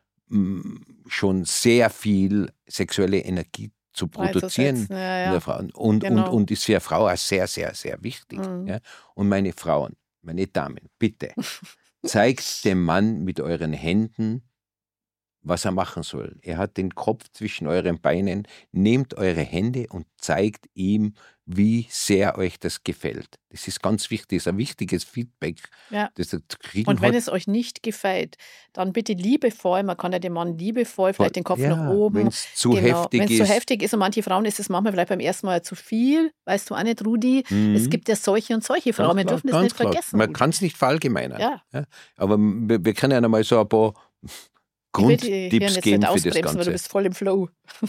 schon sehr viel sexuelle Energie zu produzieren Freizusetzen, ja, in ja. der Frau. Und Genau. ist für eine Frau auch sehr, sehr, sehr wichtig. Ja. Und meine Frauen, meine Damen, bitte, zeigt dem Mann mit euren Händen, was er machen soll. Er hat den Kopf zwischen euren Beinen, nehmt eure Hände und zeigt ihm, wie sehr euch das gefällt. Das ist ganz wichtig, das ist ein wichtiges Feedback, Ja. das er zu kriegen Und wenn hat. es euch nicht gefällt, dann bitte liebevoll, man kann ja dem Mann liebevoll, vielleicht den Kopf nach oben. Wenn es zu Genau, heftig wenn es ist. zu heftig ist, und manche Frauen ist es manchmal vielleicht beim ersten Mal zu viel, weißt du auch nicht, Rudi. Es gibt ja solche und solche Frauen, wir dürfen das nicht vergessen. Man Rudi. kann es nicht verallgemeinern. Ja. Ja. Aber wir können ja einmal so ein paar Ich will die Hirn Grundtipps jetzt geben nicht für das ausbremsen, weil du Ganze. bist voll im Flow.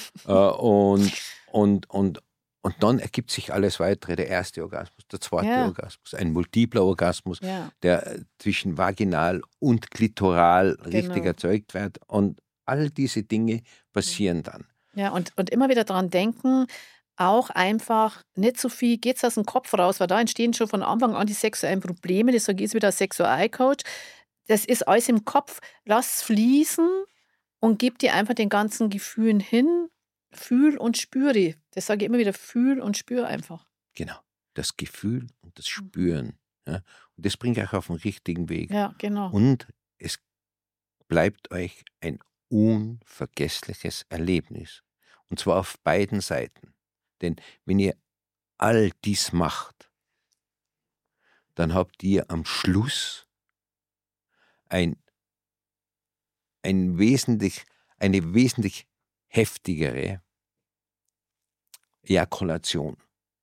Und dann ergibt sich alles weitere. Der erste Orgasmus, der zweite Ja. Orgasmus, ein multipler Orgasmus, Ja. der zwischen vaginal und klitoral richtig Genau. erzeugt wird. Und all diese Dinge passieren dann. Ja, und immer wieder daran denken, auch einfach nicht so viel geht's aus dem Kopf raus, weil da entstehen schon von Anfang an die sexuellen Probleme. Das sage ich jetzt wieder als Sexualcoach. Das ist alles im Kopf. Lass fließen und gib dir einfach den ganzen Gefühlen hin. Fühl und spüre. Das sage ich immer wieder, fühl und spür einfach. Genau. Das Gefühl und das Spüren. Ja? Und das bringt euch auf den richtigen Weg. Ja, genau. Und es bleibt euch ein unvergessliches Erlebnis. Und zwar auf beiden Seiten. Denn wenn ihr all dies macht, dann habt ihr am Schluss eine wesentlich heftigere Ejakulation.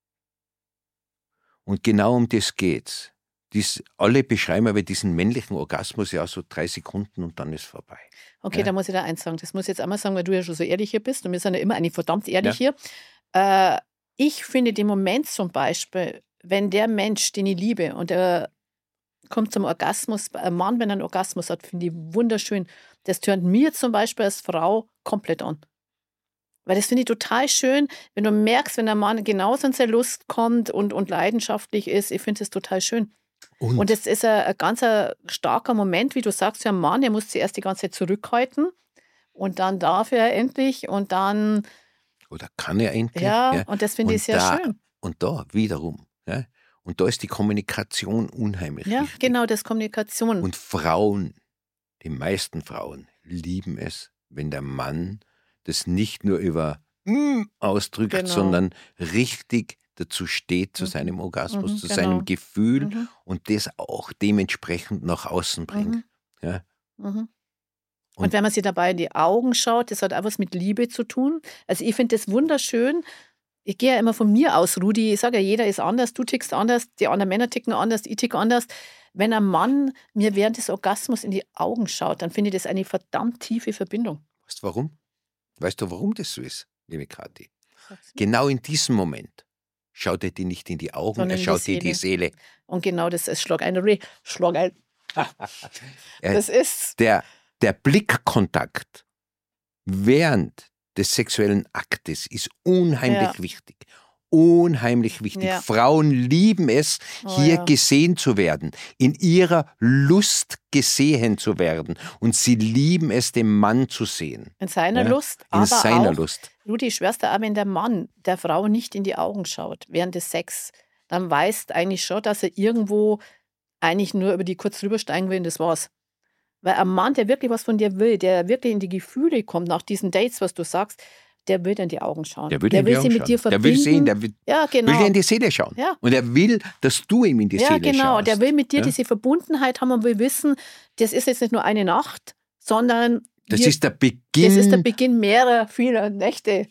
Und genau um das geht's. Alle beschreiben aber diesen männlichen Orgasmus ja so 3 Sekunden und dann ist vorbei. Okay, Ja. da muss ich da eins sagen. Das muss ich jetzt einmal sagen, weil du ja schon so ehrlich hier bist. Und wir sind ja immer eigentlich verdammt ehrlich hier. Ich finde den Moment zum Beispiel, wenn der Mensch, den ich liebe, und der kommt zum Orgasmus, ein Mann, wenn er einen Orgasmus hat, finde ich wunderschön. Das tönt mir zum Beispiel als Frau komplett an. Weil das finde ich total schön, wenn du merkst, wenn der Mann genauso in seine Lust kommt und leidenschaftlich ist. Ich finde das total schön. Und das ist ein ganz starker Moment, wie du sagst, für einen Mann, der muss zuerst die ganze Zeit zurückhalten und dann darf er endlich und dann, Oder kann er endlich? ja, und das finde ich sehr schön. Und da wiederum, ja, und da ist die Kommunikation unheimlich Ja, wichtig. genau, das ist Kommunikation. Und Frauen, die meisten Frauen, lieben es, wenn der Mann das nicht nur über ausdrückt, Genau. sondern richtig dazu steht, zu seinem Orgasmus, zu seinem genau. Gefühl und das auch dementsprechend nach außen bringt. Ja. Mhm. Und wenn man sich dabei in die Augen schaut, das hat auch was mit Liebe zu tun. Also ich finde das wunderschön. Ich gehe ja immer von mir aus, Rudi. Ich sage ja, jeder ist anders, du tickst anders, die anderen Männer ticken anders, ich ticke anders. Wenn ein Mann mir während des Orgasmus in die Augen schaut, dann finde ich das eine verdammt tiefe Verbindung. Weißt du warum? Weißt du, warum das so ist, liebe Kathi? Sag's mir. Genau in diesem Moment schaut er dir nicht in die Augen, Sondern er in schaut die dir in die Seele. Und genau das ist Schlag ein. Er- Das ist, Der Blickkontakt während des sexuellen Aktes ist unheimlich Ja. wichtig. Unheimlich wichtig. Ja. Frauen lieben es, Oh hier ja. gesehen zu werden, in ihrer Lust gesehen zu werden. Und sie lieben es, den Mann zu sehen. in seiner Ja, Lust, In aber seiner auch, Lust. Rudi, ich schwör's dir, auch wenn der Mann der Frau nicht in die Augen schaut während des Sex, dann weißt eigentlich schon, dass er irgendwo eigentlich nur über die kurz rübersteigen will und das war's. Weil ein Mann, der wirklich was von dir will, der wirklich in die Gefühle kommt nach diesen Dates, was du sagst, der will dir in die Augen schauen. Der will dir in die sich Augen mit dir schauen. Der verbinden. will sehen, der will Ja, dir genau. in die Seele schauen. Ja. Und er will, dass du ihm in die Ja, Seele genau. schaust. Der will mit dir Ja? diese Verbundenheit haben und will wissen, das ist jetzt nicht nur eine Nacht, sondern Das wir- ist der das ist der Beginn Beginn mehrerer, vieler Nächte.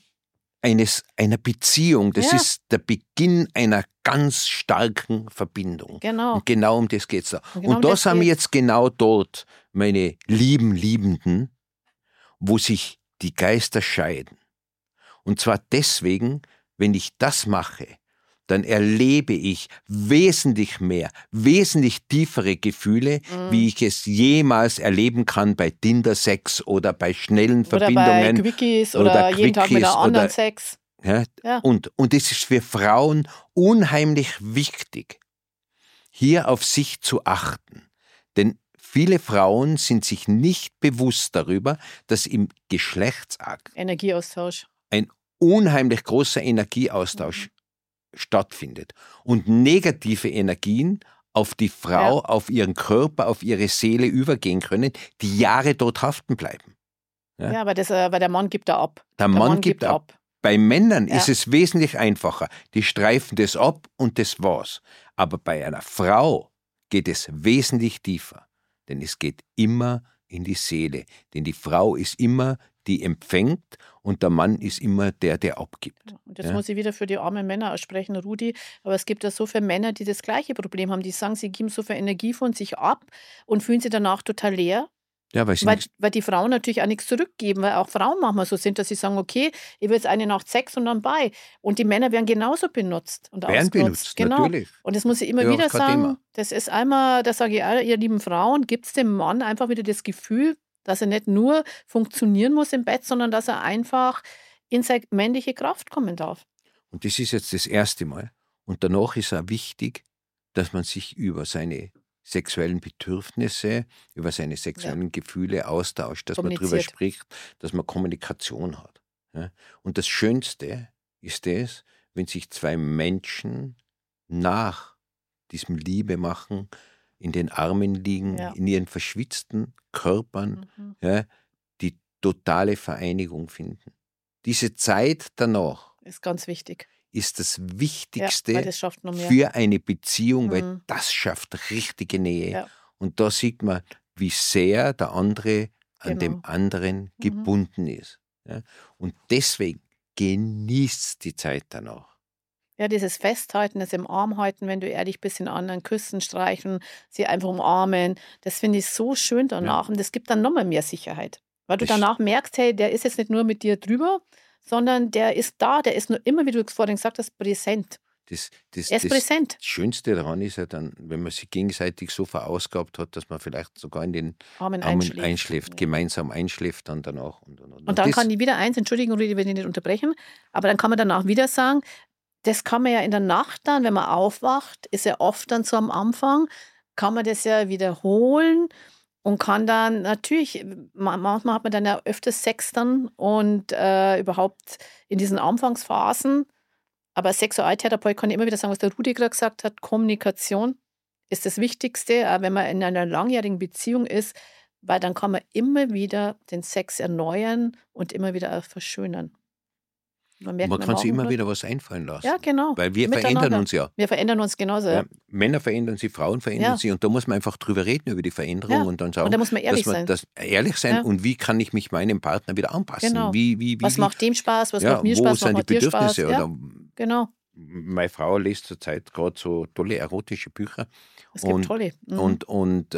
einer Beziehung. Das Ja. ist der Beginn einer ganz starken Verbindung. Genau. Und genau um das geht es da. Und genau Und um da das sind wir geht's. jetzt genau dort, meine lieben Liebenden, wo sich die Geister scheiden. Und zwar deswegen, wenn ich das mache, dann erlebe ich wesentlich mehr, wesentlich tiefere Gefühle, wie ich es jemals erleben kann bei Tinder-Sex oder bei schnellen Oder bei Verbindungen. Quickies oder jeden Tag mit Quickies einer anderen oder- Sex. Ja, Ja. und es ist für Frauen unheimlich wichtig, hier auf sich zu achten. Denn viele Frauen sind sich nicht bewusst darüber, dass im Geschlechtsakt Energieaustausch. ein unheimlich großer Energieaustausch stattfindet und negative Energien auf die Frau, auf ihren Körper, auf ihre Seele übergehen können, die Jahre dort haften bleiben. Ja. Ja, aber weil der Mann gibt da ab. Der Mann gibt ab. Bei Männern ist es wesentlich einfacher. Die streifen das ab und das war's. Aber bei einer Frau geht es wesentlich tiefer. Denn es geht immer in die Seele. Denn die Frau ist immer, die empfängt und der Mann ist immer der abgibt. Und jetzt Ja. muss ich wieder für die armen Männer aussprechen, Rudi. Aber es gibt ja so viele Männer, die das gleiche Problem haben. Die sagen, sie geben so viel Energie von sich ab und fühlen sich danach total leer. Ja, weil sie Weil die Frauen natürlich auch nichts zurückgeben, weil auch Frauen manchmal so sind, dass sie sagen, okay, ich will jetzt eine Nacht Sex und dann bei. Und die Männer werden genauso benutzt und werden ausgenutzt. benutzt, Genau. natürlich. Und das muss ich immer Ja, wieder kein sagen. Thema. Das ist einmal, das sage ich all, ihr lieben Frauen, gibt es dem Mann einfach wieder das Gefühl, dass er nicht nur funktionieren muss im Bett, sondern dass er einfach in seine männliche Kraft kommen darf. Und das ist jetzt das erste Mal. Und danach ist auch wichtig, dass man sich über seine sexuellen Bedürfnisse, über seine sexuellen Gefühle austauscht, dass man darüber Kommuniziert. spricht, dass man Kommunikation hat. Ja? Und das Schönste ist es, wenn sich zwei Menschen nach diesem Liebe machen, in den Armen liegen, Ja. in ihren verschwitzten Körpern, Mhm. ja, die totale Vereinigung finden. Diese Zeit danach Ist ganz wichtig. ist das Ja, Wichtigste weil das schafft noch mehr. für eine Beziehung, weil Mhm. das schafft richtige Nähe. Ja. Und da sieht man, wie sehr der andere an dem Genau. anderen gebunden ist. Ja? Und deswegen genießt die Zeit danach. Ja, dieses Festhalten, das im Arm halten, wenn du ehrlich bist, den anderen küssen, streichen, sie einfach umarmen, das finde ich so schön danach. Und das gibt dann nochmal mehr Sicherheit. Weil du Das- danach merkst, hey, der ist jetzt nicht nur mit dir drüber, sondern der ist da, der ist nur immer, wie du vorhin gesagt hast, präsent. Er ist präsent. Schönste daran ist ja dann, wenn man sich gegenseitig so verausgabt hat, dass man vielleicht sogar in den Armen Armen einschläft. einschläft, Ja. gemeinsam einschläft dann danach. Und Und dann kann ich wieder eins, Entschuldigung, Rudi, wenn ich nicht unterbrechen, aber dann kann man danach wieder sagen, das kann man ja in der Nacht dann, wenn man aufwacht, ist ja oft dann so am Anfang, kann man das ja wiederholen und kann dann natürlich, manchmal hat man dann ja öfters Sex dann und überhaupt in diesen Anfangsphasen, aber als Sexualtherapeut kann ich immer wieder sagen, was der Rudi gerade gesagt hat, Kommunikation ist das Wichtigste, auch wenn man in einer langjährigen Beziehung ist, weil dann kann man immer wieder den Sex erneuern und immer wieder auch verschönern. Man merkt, Man wir kann sich brauchen immer was. wieder was einfallen lassen. Ja, genau. Weil wir Miteinander. verändern uns ja. Wir verändern uns genauso. Ja. Männer verändern sich, Frauen verändern Ja. sich und da muss man einfach drüber reden über die Veränderung Ja. und dann sagen, Und da muss man ehrlich sein. Ehrlich sein Ja. und wie kann ich mich meinem Partner wieder anpassen? Genau. Wie, Was macht dem Spaß, was macht mir wo Spaß, was sind die macht dir Spaß? Bedürfnisse? Ja, Oder genau. meine Frau liest zurzeit gerade so tolle erotische Bücher Es gibt und, tolle. und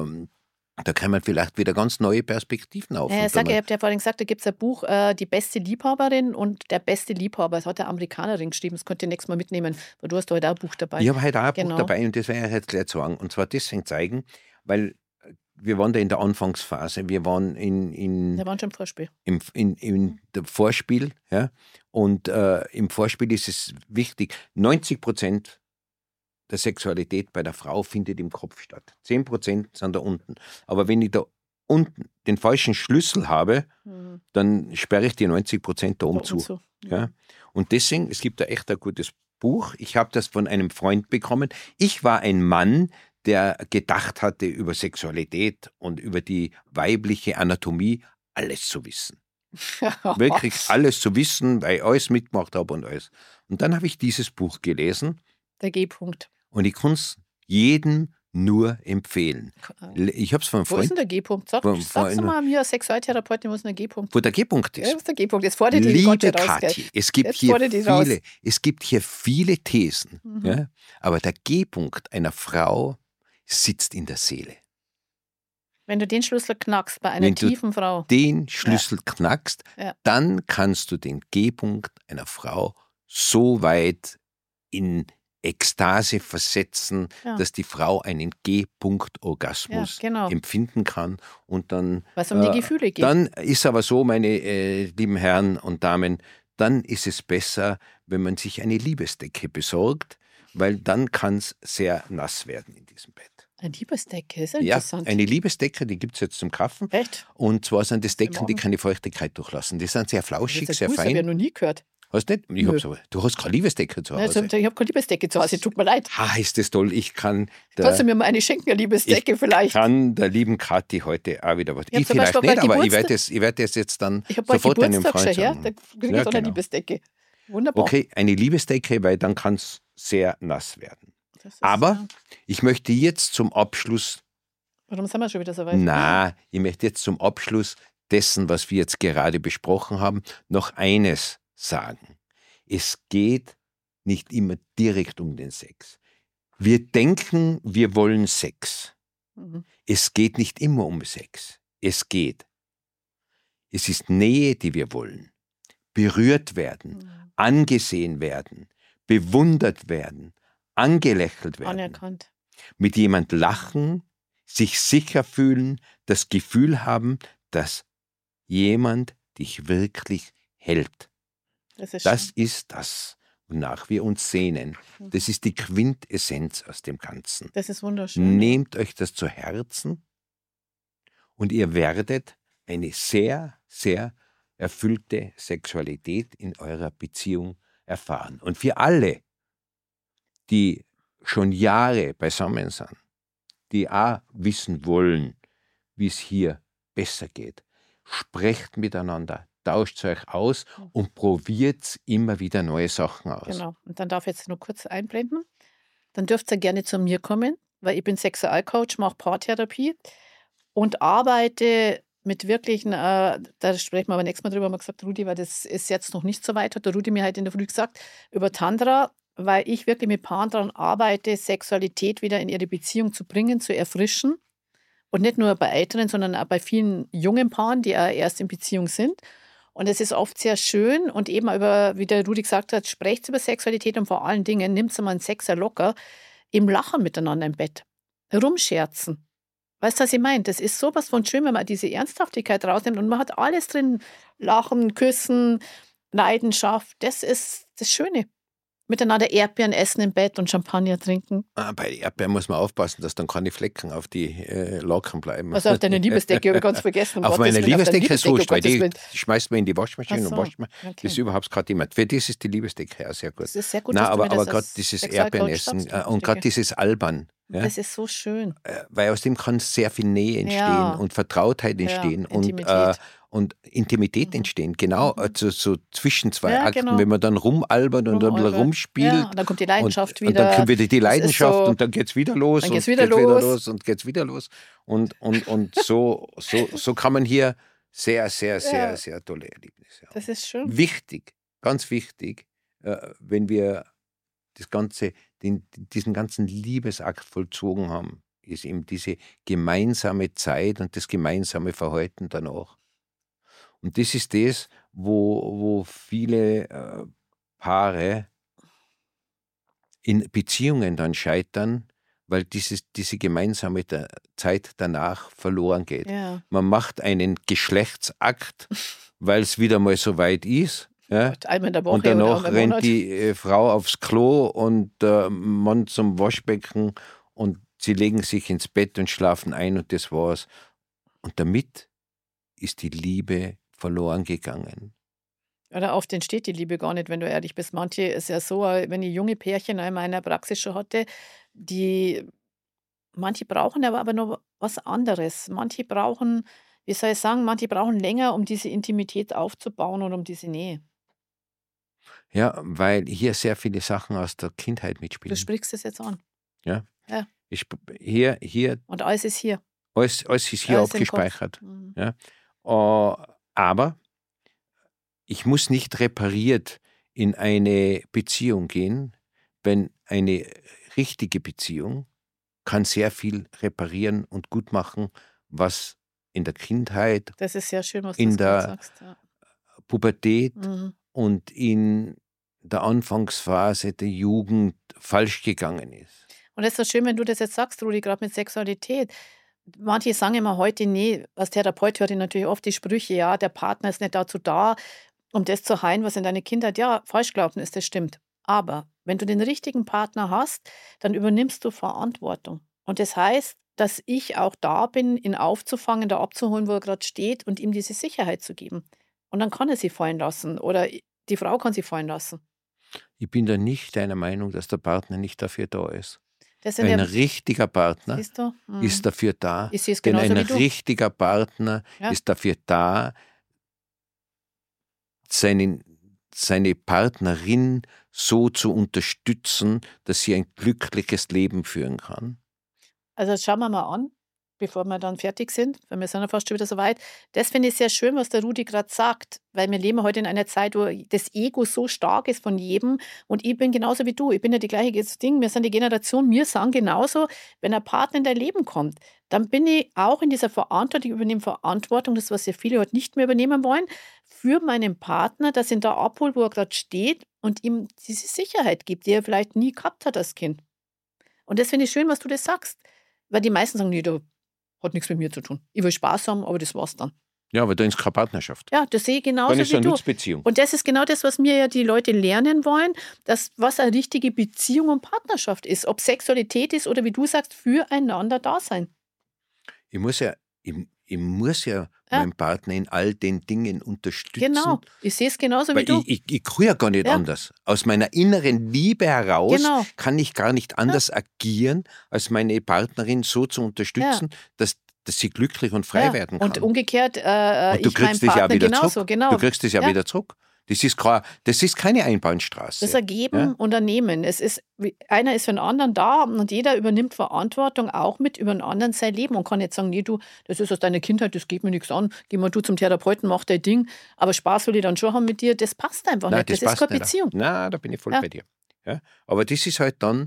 da kann man vielleicht wieder ganz neue Perspektiven auf. Ich Und dann- habe ja vorhin gesagt, da gibt es ein Buch, Die beste Liebhaberin und der beste Liebhaber. Das hat eine Amerikanerin geschrieben, das könnt ihr nächstes Mal mitnehmen, weil du hast heute auch ein Buch dabei. Ich habe heute auch ein Buch Genau. dabei und das werde ich jetzt gleich sagen. Und zwar deswegen zeigen, weil wir waren da in der Anfangsphase, wir waren Wir waren schon im Vorspiel. in der Vorspiel, ja, und im Vorspiel ist es wichtig, 90% der Sexualität bei der Frau findet im Kopf statt. 10% sind da unten. Aber wenn ich da unten den falschen Schlüssel habe, dann sperre ich die 90% da oben zu. Ja? Und deswegen, es gibt da echt ein gutes Buch. Ich habe das von einem Freund bekommen. Ich war ein Mann, der gedacht hatte, über Sexualität und über die weibliche Anatomie alles zu wissen. Wirklich alles zu wissen, weil ich alles mitgemacht habe und alles. Und dann habe ich dieses Buch gelesen Der G-Punkt. und ich kann es jedem nur empfehlen. Ich habe es von einem Wo ist denn Freund, der G-Punkt? Sagst du mal mir als Sexualtherapeutin, wo ist denn der G-Punkt? wo der G-Punkt Ja, ist. wo ist der G-Punkt? Jetzt fordert die Liebe Gotcha raus, gell? Kathi, es gibt, Jetzt hier fordert die raus. viele Thesen, ja? Aber der G-Punkt einer Frau sitzt in der Seele. Wenn du den Schlüssel knackst bei einer Wenn du tiefen Frau. Den Schlüssel knackst, Ja. dann kannst du den G-Punkt einer Frau so weit in Ekstase versetzen, Ja. dass die Frau einen G-Punkt-Orgasmus Ja, genau. empfinden kann und dann Was um die Gefühle geht. Dann ist aber so, meine lieben Herren und Damen, dann ist es besser, wenn man sich eine Liebesdecke besorgt, weil dann kann es sehr nass werden in diesem Bett. Eine Liebesdecke, ist ja Ja, interessant. eine Liebesdecke, die gibt es jetzt zum Kaufen. Echt? Und zwar sind das Decken, die Morgen. keine Feuchtigkeit durchlassen. Die sind sehr Das flauschig, ist ja sehr cool, das habe ich ja fein. noch nie gehört. Hast du nicht? Ich hab's aber. Du hast keine Liebesdecke zu Also, Hause. ich habe keine Liebesdecke zu Hause, tut mir leid. Ist das toll. Ich kann Kannst du der, mir mal eine schenken, eine Liebesdecke vielleicht? kann der lieben Kathi heute auch wieder was. Ich hab Ich zum vielleicht Beispiel nicht, bald aber ich Geburtstag. werde das jetzt dann Ich habe bald sofort einem Geburtstag Freund schon her, sagen. da kriege ich Ja, so eine genau. Liebesdecke. Wunderbar. Okay, eine Liebesdecke, weil dann kann es sehr nass werden. Das ist, Aber ja. ich möchte jetzt zum Abschluss, Warum sind wir schon wieder so weit? ich möchte jetzt zum Abschluss dessen, was wir jetzt gerade besprochen haben, noch eines sagen. Es geht nicht immer direkt um den Sex. Wir denken, wir wollen Sex. Mhm. Es geht nicht immer um Sex. Es ist Nähe, die wir wollen. Berührt werden, Mhm. angesehen werden, bewundert werden, angelächelt werden. Anerkannt. Mit jemand lachen, sich sicher fühlen, das Gefühl haben, dass jemand dich wirklich hält. Das ist Das schön. ist das, wonach wir uns sehnen. Das ist die Quintessenz aus dem Ganzen. Das ist wunderschön. Nehmt euch das zu Herzen und ihr werdet eine sehr, sehr erfüllte Sexualität in eurer Beziehung erfahren. Und für alle, die schon Jahre beisammen sind, die auch wissen wollen, wie es hier besser geht, sprecht miteinander, tauscht euch aus und probiert immer wieder neue Sachen aus. Genau. Und dann darf ich jetzt nur kurz einblenden. Dann dürft ihr gerne zu mir kommen, weil ich bin Sexualcoach, mache Paartherapie und arbeite mit wirklichen, da sprechen wir aber nächstes Mal drüber, haben wir gesagt, Rudi, weil das ist jetzt noch nicht so weit, hat der Rudi mir halt in der Früh gesagt, über Tantra, weil ich wirklich mit Paaren daran arbeite, Sexualität wieder in ihre Beziehung zu bringen, zu erfrischen. Und nicht nur bei älteren, sondern auch bei vielen jungen Paaren, die auch erst in Beziehung sind. Und es ist oft sehr schön und eben über, wie der Rudi gesagt hat, sprecht über Sexualität und vor allen Dingen nimmt mal einen Sexer locker, im Lachen miteinander im Bett, herumscherzen. Weißt du, was ich meine? Das ist sowas von schön, wenn man diese Ernsthaftigkeit rausnimmt und man hat alles drin. Lachen, Küssen, Leidenschaft, das ist das Schöne. Miteinander Erdbeeren essen im Bett und Champagner trinken. Bei Erdbeeren muss man aufpassen, dass dann keine Flecken auf die Laken bleiben. Also auf deine Liebesdecke habe ich ganz vergessen. um Auf Gottes meine Willen, auf deine Liebesdecke ist wurscht, weil um Gottes die Willen. schmeißt man in die Waschmaschine Ach so, und wascht man. okay. Das ist überhaupt kein Thema. Für das ist die Liebesdecke auch sehr gut. Das ist sehr gut, Nein, dass du aber mir das gerade als dieses Sexualcoach Erdbeerenessen sagst, und gerade Liebesdecke. dieses Albern. Ja? Das ist so schön. Weil aus dem kann sehr viel Nähe entstehen Ja, und Vertrautheit ja, entstehen Intimität. und Intimität Mhm. entstehen. Genau, Mhm. also so zwischen zwei Ja, Akten, genau. wenn man dann rumalbert und ein bisschen Rumalbert. Ja, rumspielt und dann kommt die und Leidenschaft dann wieder. kommt wieder die Das ist Leidenschaft so, und dann geht es wieder los dann geht's und wieder geht wieder los. los und geht wieder los. Und so kann man hier sehr, sehr, sehr, Ja, sehr tolle Erlebnisse haben. das ist schön. Wichtig, ganz wichtig, wenn wir diesen ganzen Liebesakt vollzogen haben, ist eben diese gemeinsame Zeit und das gemeinsame Verhalten danach. Und das ist das, wo viele Paare in Beziehungen dann scheitern, weil diese gemeinsame Zeit danach verloren geht. Ja. Man macht einen Geschlechtsakt, weil es wieder mal so weit ist. Ja? Gott, einmal in der Und Woche oder danach einmal im rennt Monat. die Frau aufs Klo und der Mann zum Waschbecken und sie legen sich ins Bett und schlafen ein und das war's. Und damit ist die Liebe verloren gegangen. Oder auf den steht die Liebe gar nicht, wenn du ehrlich bist. Manche ist ja so, wenn ich junge Pärchen in meiner Praxis schon hatte, manche brauchen aber noch was anderes. Manche brauchen, wie soll ich sagen, manche brauchen länger, um diese Intimität aufzubauen und um diese Nähe. Ja, weil hier sehr viele Sachen aus der Kindheit Du mitspielen. sprichst es jetzt an. Ja, Ja. hier Und alles ist hier. alles ist hier Alles im Kopf. abgespeichert. Mhm. Ja. Aber ich muss nicht repariert in eine Beziehung gehen, wenn eine richtige Beziehung kann sehr viel reparieren und gut machen, was in der Kindheit, Das ist sehr schön, was du in jetzt gerade der sagst. Ja. Pubertät Mhm. und in der Anfangsphase der Jugend falsch gegangen ist. Und es ist so schön, wenn du das jetzt sagst, Rudi, gerade mit Sexualität. Manche sagen immer heute, nee, als Therapeut höre ich natürlich oft die Sprüche, ja, der Partner ist nicht dazu da, um das zu heilen, was in deiner Kindheit, ja, falsch gelaufen ist, das stimmt. Aber wenn du den richtigen Partner hast, dann übernimmst du Verantwortung. Und das heißt, dass ich auch da bin, ihn aufzufangen, da abzuholen, wo er gerade steht und ihm diese Sicherheit zu geben. Und dann kann er sie fallen lassen oder die Frau kann sie fallen lassen. Ich bin da nicht deiner Meinung, dass der Partner nicht dafür da ist. Das sind Ein ja, richtiger Partner siehst du? ist dafür da, Ich sehe es denn genauso ein wie du. richtiger Partner Ja. ist dafür da, seine Partnerin so zu unterstützen, dass sie ein glückliches Leben führen kann. Also schauen wir mal an, bevor wir dann fertig sind, weil wir sind ja fast schon wieder so weit. Das finde ich sehr schön, was der Rudi gerade sagt, weil wir leben heute in einer Zeit, wo das Ego so stark ist von jedem und ich bin genauso wie du. Ich bin ja die gleiche Ding, wir sind die Generation, wir sagen genauso, wenn ein Partner in dein Leben kommt, dann bin ich auch in dieser Verantwortung, ich übernehme Verantwortung, das, was ja viele heute nicht mehr übernehmen wollen, für meinen Partner, dass ihn da abholt, wo er gerade steht und ihm diese Sicherheit gibt, die er vielleicht nie gehabt hat als Kind. Und das finde ich schön, was du das sagst. Weil die meisten sagen, nee, da hat nichts mit mir zu tun. Ich will Spaß haben, aber das war's dann. Ja, aber da ist keine Partnerschaft. Ja, das sehe ich Dann genauso ist wie eine du. Nutzbeziehung. Und das ist genau das, was mir ja die Leute lernen wollen, was eine richtige Beziehung und Partnerschaft ist. Ob Sexualität ist oder wie du sagst, füreinander da sein. Ich muss ja Ja. meinen Partner in all den Dingen unterstützen. Genau, ich sehe es genauso wie Weil du. ich kann ja gar nicht Ja. anders. Aus meiner inneren Liebe heraus Genau. kann ich gar nicht anders agieren, als meine Partnerin so zu unterstützen, dass sie glücklich und frei Ja. werden kann. Und umgekehrt, Und du ich meinem kriegst es ja Partner wieder genauso. zurück. Genau. Du kriegst es ja Ja. wieder zurück. Das ist keine Einbahnstraße. Das Ergeben Ja? und Ernehmen. Einer ist für den anderen da und jeder übernimmt Verantwortung auch mit über den anderen sein Leben und kann nicht sagen, nee, du, das ist aus deiner Kindheit, das geht mir nichts an, geh mal du zum Therapeuten, mach dein Ding, aber Spaß will ich dann schon haben mit dir, das passt einfach Nein, nicht, das ist passt keine nicht. Beziehung. Nein, da bin ich voll Ja. bei dir. Ja? Aber das ist halt dann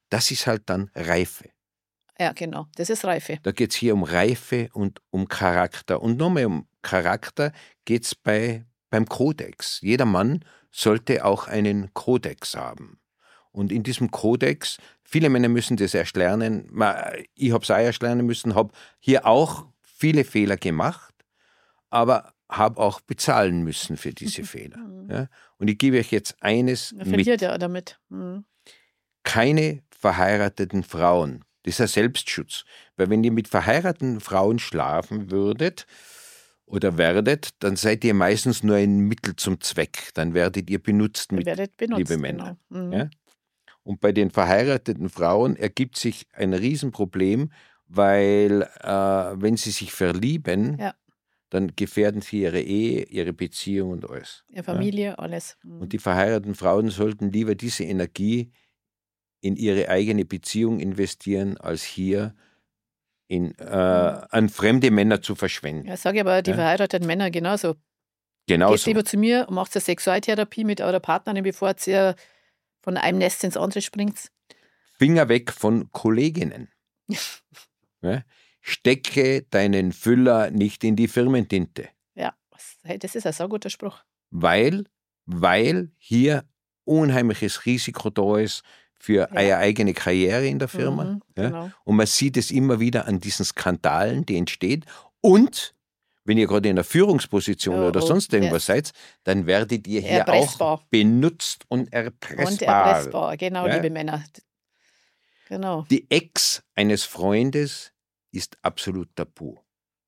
Reife. Ja, genau, das ist Reife. Da geht es hier um Reife und um Charakter. Und nochmal um Charakter geht es beim Kodex. Jeder Mann sollte auch einen Kodex haben. Und in diesem Kodex, viele Männer müssen das erst lernen, ich habe es auch erst lernen müssen, habe hier auch viele Fehler gemacht, aber habe auch bezahlen müssen für diese Fehler. Ja? Und ich gebe euch jetzt eines Er mit. verliert ja damit. Mhm. Keine verheirateten Frauen. Das ist ein Selbstschutz. Weil wenn ihr mit verheirateten Frauen schlafen würdet oder werdet, dann seid ihr meistens nur ein Mittel zum Zweck. Dann werdet ihr benutzt, Ihr werdet benutzt, liebe Männer. genau. Mhm. Ja? Und bei den verheirateten Frauen ergibt sich ein Riesenproblem, weil wenn sie sich verlieben, Ja. dann gefährden sie ihre Ehe, ihre Beziehung und alles. Ja, Familie, alles. Und die verheirateten Frauen sollten lieber diese Energie in ihre eigene Beziehung investieren, als hier an fremde Männer zu verschwenden. Ja, sage ich aber die Ja. verheirateten Männer genauso. Geht Genauso. lieber zu mir und macht eine Sexualtherapie mit eurer Partnerin, bevor ihr von einem Nest ins andere springt. Finger weg von Kolleginnen. Ja? Stecke deinen Füller nicht in die Firmentinte, Ja, hey, das ist ein sehr guter Spruch. weil hier unheimliches Risiko da ist für eure eigene Karriere in der Firma. Mhm, Ja? genau. Und man sieht es immer wieder an diesen Skandalen, die entstehen. Und wenn ihr gerade in einer Führungsposition Oh, oder oh, sonst irgendwas yes. seid, dann werdet ihr hier Erpressbar. auch benutzt und erpressbar. Und erpressbar, genau, Ja? liebe Männer. Genau. Die Ex eines Freundes ist absolut tabu.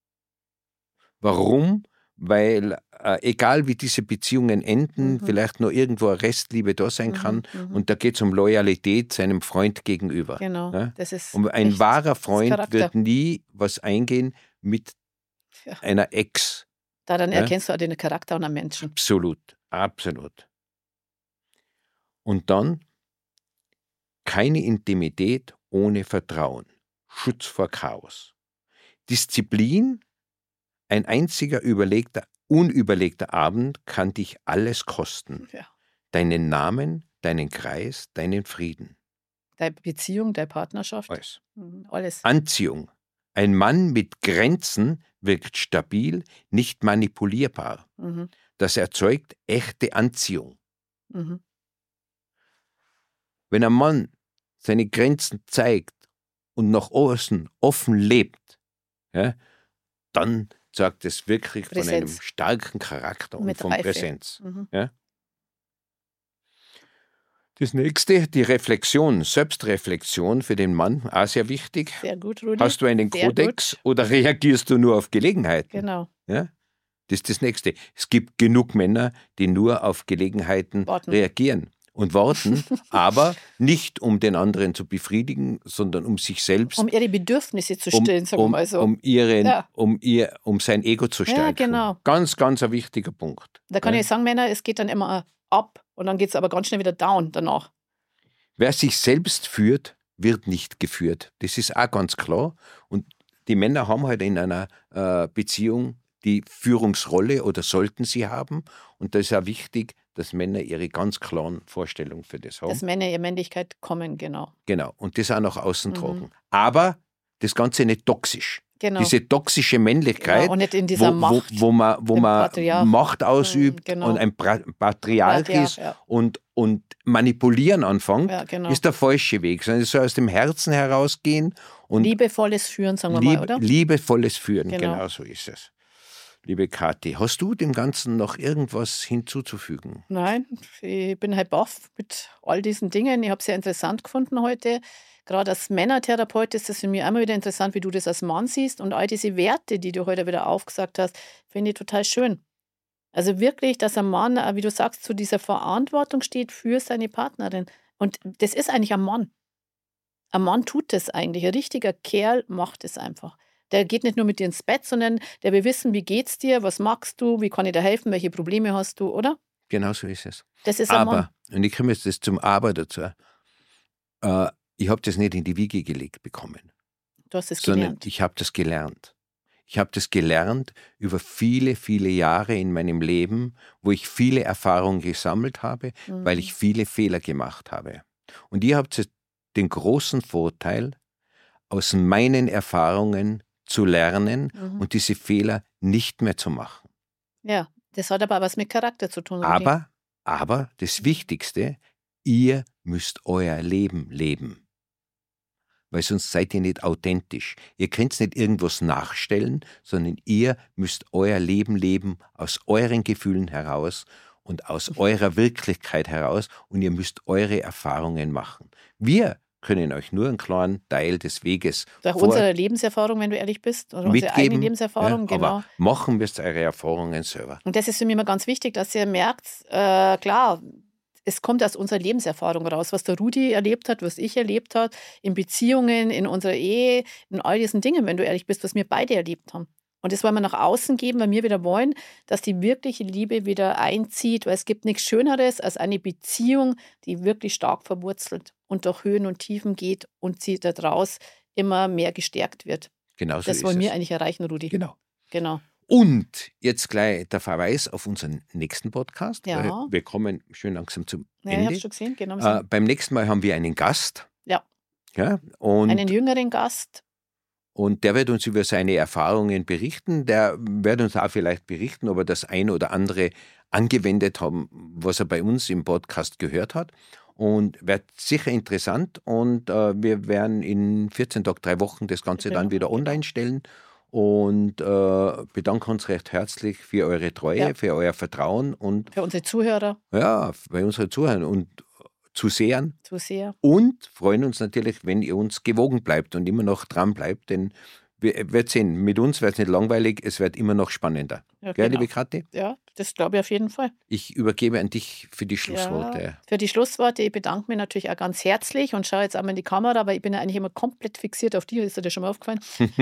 Warum? Weil egal wie diese Beziehungen enden, vielleicht nur irgendwo eine Restliebe da sein kann und da geht es um Loyalität seinem Freund gegenüber. Genau. Ja? Das ist Und ein echt wahrer das Freund Charakter. wird nie was eingehen mit Ja. einer Ex. Daran Ja? erkennst du auch den Charakter einer Menschen. Absolut, absolut. Und dann keine Intimität ohne Vertrauen. Schutz vor Chaos. Disziplin, ein einziger unüberlegter Abend kann dich alles kosten. Ja. Deinen Namen, deinen Kreis, deinen Frieden. Deine Beziehung, deine Partnerschaft, Alles. alles. Anziehung. Ein Mann mit Grenzen wirkt stabil, nicht manipulierbar. Mhm. Das erzeugt echte Anziehung. Mhm. Wenn ein Mann seine Grenzen zeigt und nach außen offen lebt, ja, dann sagt es wirklich von einem Präsenz. starken Charakter und Mit von Reife. Präsenz. Mhm. Ja. Das nächste, die Reflexion, Selbstreflexion für den Mann, auch sehr wichtig. Sehr gut, Rudi. Hast du einen Sehr Kodex gut. oder reagierst du nur auf Gelegenheiten? Genau. Ja? Das ist das Nächste. Es gibt genug Männer, die nur auf Gelegenheiten Warten. reagieren und warten, aber nicht um den anderen zu befriedigen, sondern um sich selbst, Um ihre Bedürfnisse zu stillen, sagen wir mal so. Ja. um sein Ego zu Ja, stärken. genau. Ganz, ganz ein wichtiger Punkt. Da kann Ja. ich sagen, Männer, es geht dann immer ab und dann geht es aber ganz schnell wieder down danach. Wer sich selbst führt, wird nicht geführt. Das ist auch ganz klar. Und die Männer haben halt in einer Beziehung die Führungsrolle oder sollten sie haben. Und da ist auch wichtig, dass Männer ihre ganz klaren Vorstellungen für das haben. Dass Männer ihre Männlichkeit kommen, genau. Genau. Und das auch nach außen tragen. Aber das Ganze nicht toxisch. Genau. Diese toxische Männlichkeit, Genau, und nicht in dieser Macht, wo man dem Patriarch. Macht ausübt Genau. und ein Patriarch ist ja. und manipulieren anfängt, Ja, genau. ist der falsche Weg. Sondern es soll aus dem Herzen herausgehen und Liebevolles Führen, sagen wir mal, oder? liebevolles Führen. Genau. Genau so ist es. Liebe Kathi, hast du dem Ganzen noch irgendwas hinzuzufügen? Nein, ich bin halt baff mit all diesen Dingen. Ich habe es sehr interessant gefunden heute. Gerade als Männertherapeut ist das für mich immer wieder interessant, wie du das als Mann siehst. Und all diese Werte, die du heute wieder aufgesagt hast, finde ich total schön. Also wirklich, dass ein Mann, wie du sagst, zu dieser Verantwortung steht für seine Partnerin. Und das ist eigentlich ein Mann. Ein Mann tut das eigentlich. Ein richtiger Kerl macht es einfach. Der geht nicht nur mit dir ins Bett, sondern der will wissen, wie geht's dir, was magst du, wie kann ich dir helfen, welche Probleme hast du, oder? Genau so ist es. Das ist ein Mann. Aber, und ich komme jetzt zum Aber dazu, ich habe das nicht in die Wiege gelegt bekommen, Du hast es sondern gelernt. ich habe das gelernt. Ich habe das gelernt über viele, viele Jahre in meinem Leben, wo ich viele Erfahrungen gesammelt habe, weil ich viele Fehler gemacht habe. Und ihr habt den großen Vorteil, aus meinen Erfahrungen zu lernen und diese Fehler nicht mehr zu machen. Ja, das hat aber was mit Charakter zu tun. Rudi. Aber das Wichtigste, ihr müsst euer Leben leben. Weil sonst seid ihr nicht authentisch. Ihr könnt nicht irgendwas nachstellen, sondern ihr müsst euer Leben leben aus euren Gefühlen heraus und aus eurer Wirklichkeit heraus und ihr müsst eure Erfahrungen machen. Wir können euch nur einen kleinen Teil des Weges Durch unsere Lebenserfahrung, wenn du ehrlich bist, oder unsere eigene mitgeben. Lebenserfahrung, Ja, genau. aber machen müsst eure Erfahrungen selber. Und das ist für mich immer ganz wichtig, dass ihr merkt, klar, es kommt aus unserer Lebenserfahrung raus, was der Rudi erlebt hat, was ich erlebt habe, in Beziehungen, in unserer Ehe, in all diesen Dingen, wenn du ehrlich bist, was wir beide erlebt haben. Und das wollen wir nach außen geben, weil wir wieder wollen, dass die wirkliche Liebe wieder einzieht, weil es gibt nichts Schöneres als eine Beziehung, die wirklich stark verwurzelt und durch Höhen und Tiefen geht und sie daraus immer mehr gestärkt wird. Genau so Das ist wollen wir es. eigentlich erreichen, Rudi. Genau. Genau. Und jetzt gleich der Verweis auf unseren nächsten Podcast. Ja. Weil wir kommen schön langsam zum Ja, ich habe Ende. schon gesehen. Genau. Beim nächsten Mal haben wir einen Gast. Ja. Ja, und Einen jüngeren Gast. Und der wird uns über seine Erfahrungen berichten. Der wird uns auch vielleicht berichten, ob er das eine oder andere angewendet haben, was er bei uns im Podcast gehört hat. Und wird sicher interessant. Und wir werden in 14 Tagen, 3 Wochen das Ganze dann wieder online stellen. Und bedanken uns recht herzlich für eure Treue, für euer Vertrauen und Für unsere Zuhörer. ja, bei unseren Zuhörern und Zusehern. Zu sehr. Und freuen uns natürlich, wenn ihr uns gewogen bleibt und immer noch dran bleibt, denn wir werden sehen, mit uns wird es nicht langweilig, es wird immer noch spannender. Ja, Gell, genau. liebe Kathi? Ja, das glaube ich auf jeden Fall. Ich übergebe an dich für die Schlussworte. Ja, für die Schlussworte, ich bedanke mich natürlich auch ganz herzlich und schaue jetzt einmal in die Kamera, weil ich bin ja eigentlich immer komplett fixiert auf dich, ist dir das schon mal aufgefallen,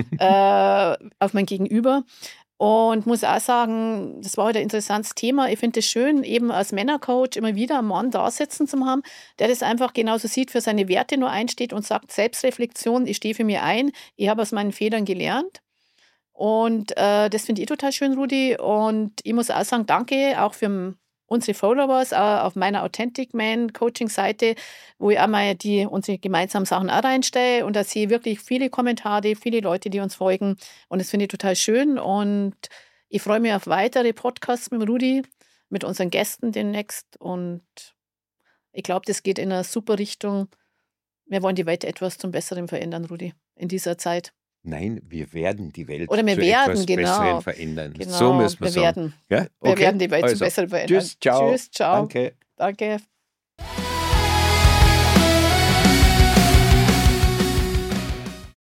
auf mein Gegenüber. Und muss auch sagen, das war heute ein interessantes Thema. Ich finde es schön, eben als Männercoach immer wieder einen Mann da sitzen zu haben, der das einfach genauso sieht, für seine Werte nur einsteht und sagt, Selbstreflexion, ich stehe für mich ein, ich habe aus meinen Fehlern gelernt. Und das finde ich total schön, Rudi. Und ich muss auch sagen, danke auch für unsere Followers auf meiner Authentic Man Coaching-Seite, wo ich auch mal unsere gemeinsamen Sachen auch reinstelle. Und da sehe ich wirklich viele Kommentare, viele Leute, die uns folgen. Und das finde ich total schön. Und ich freue mich auf weitere Podcasts mit Rudi, mit unseren Gästen demnächst. Und ich glaube, das geht in eine super Richtung. Wir wollen die Welt etwas zum Besseren verändern, Rudi, in dieser Zeit. Nein, wir werden die Welt Oder wir zu werden, etwas genau. Besseren verändern. Genau, So müssen wir wir sagen. werden. Ja? Wir Okay. werden die Welt zum Also, Besseren verändern. Tschüss, ciao. Tschüss, ciao. Danke. Danke.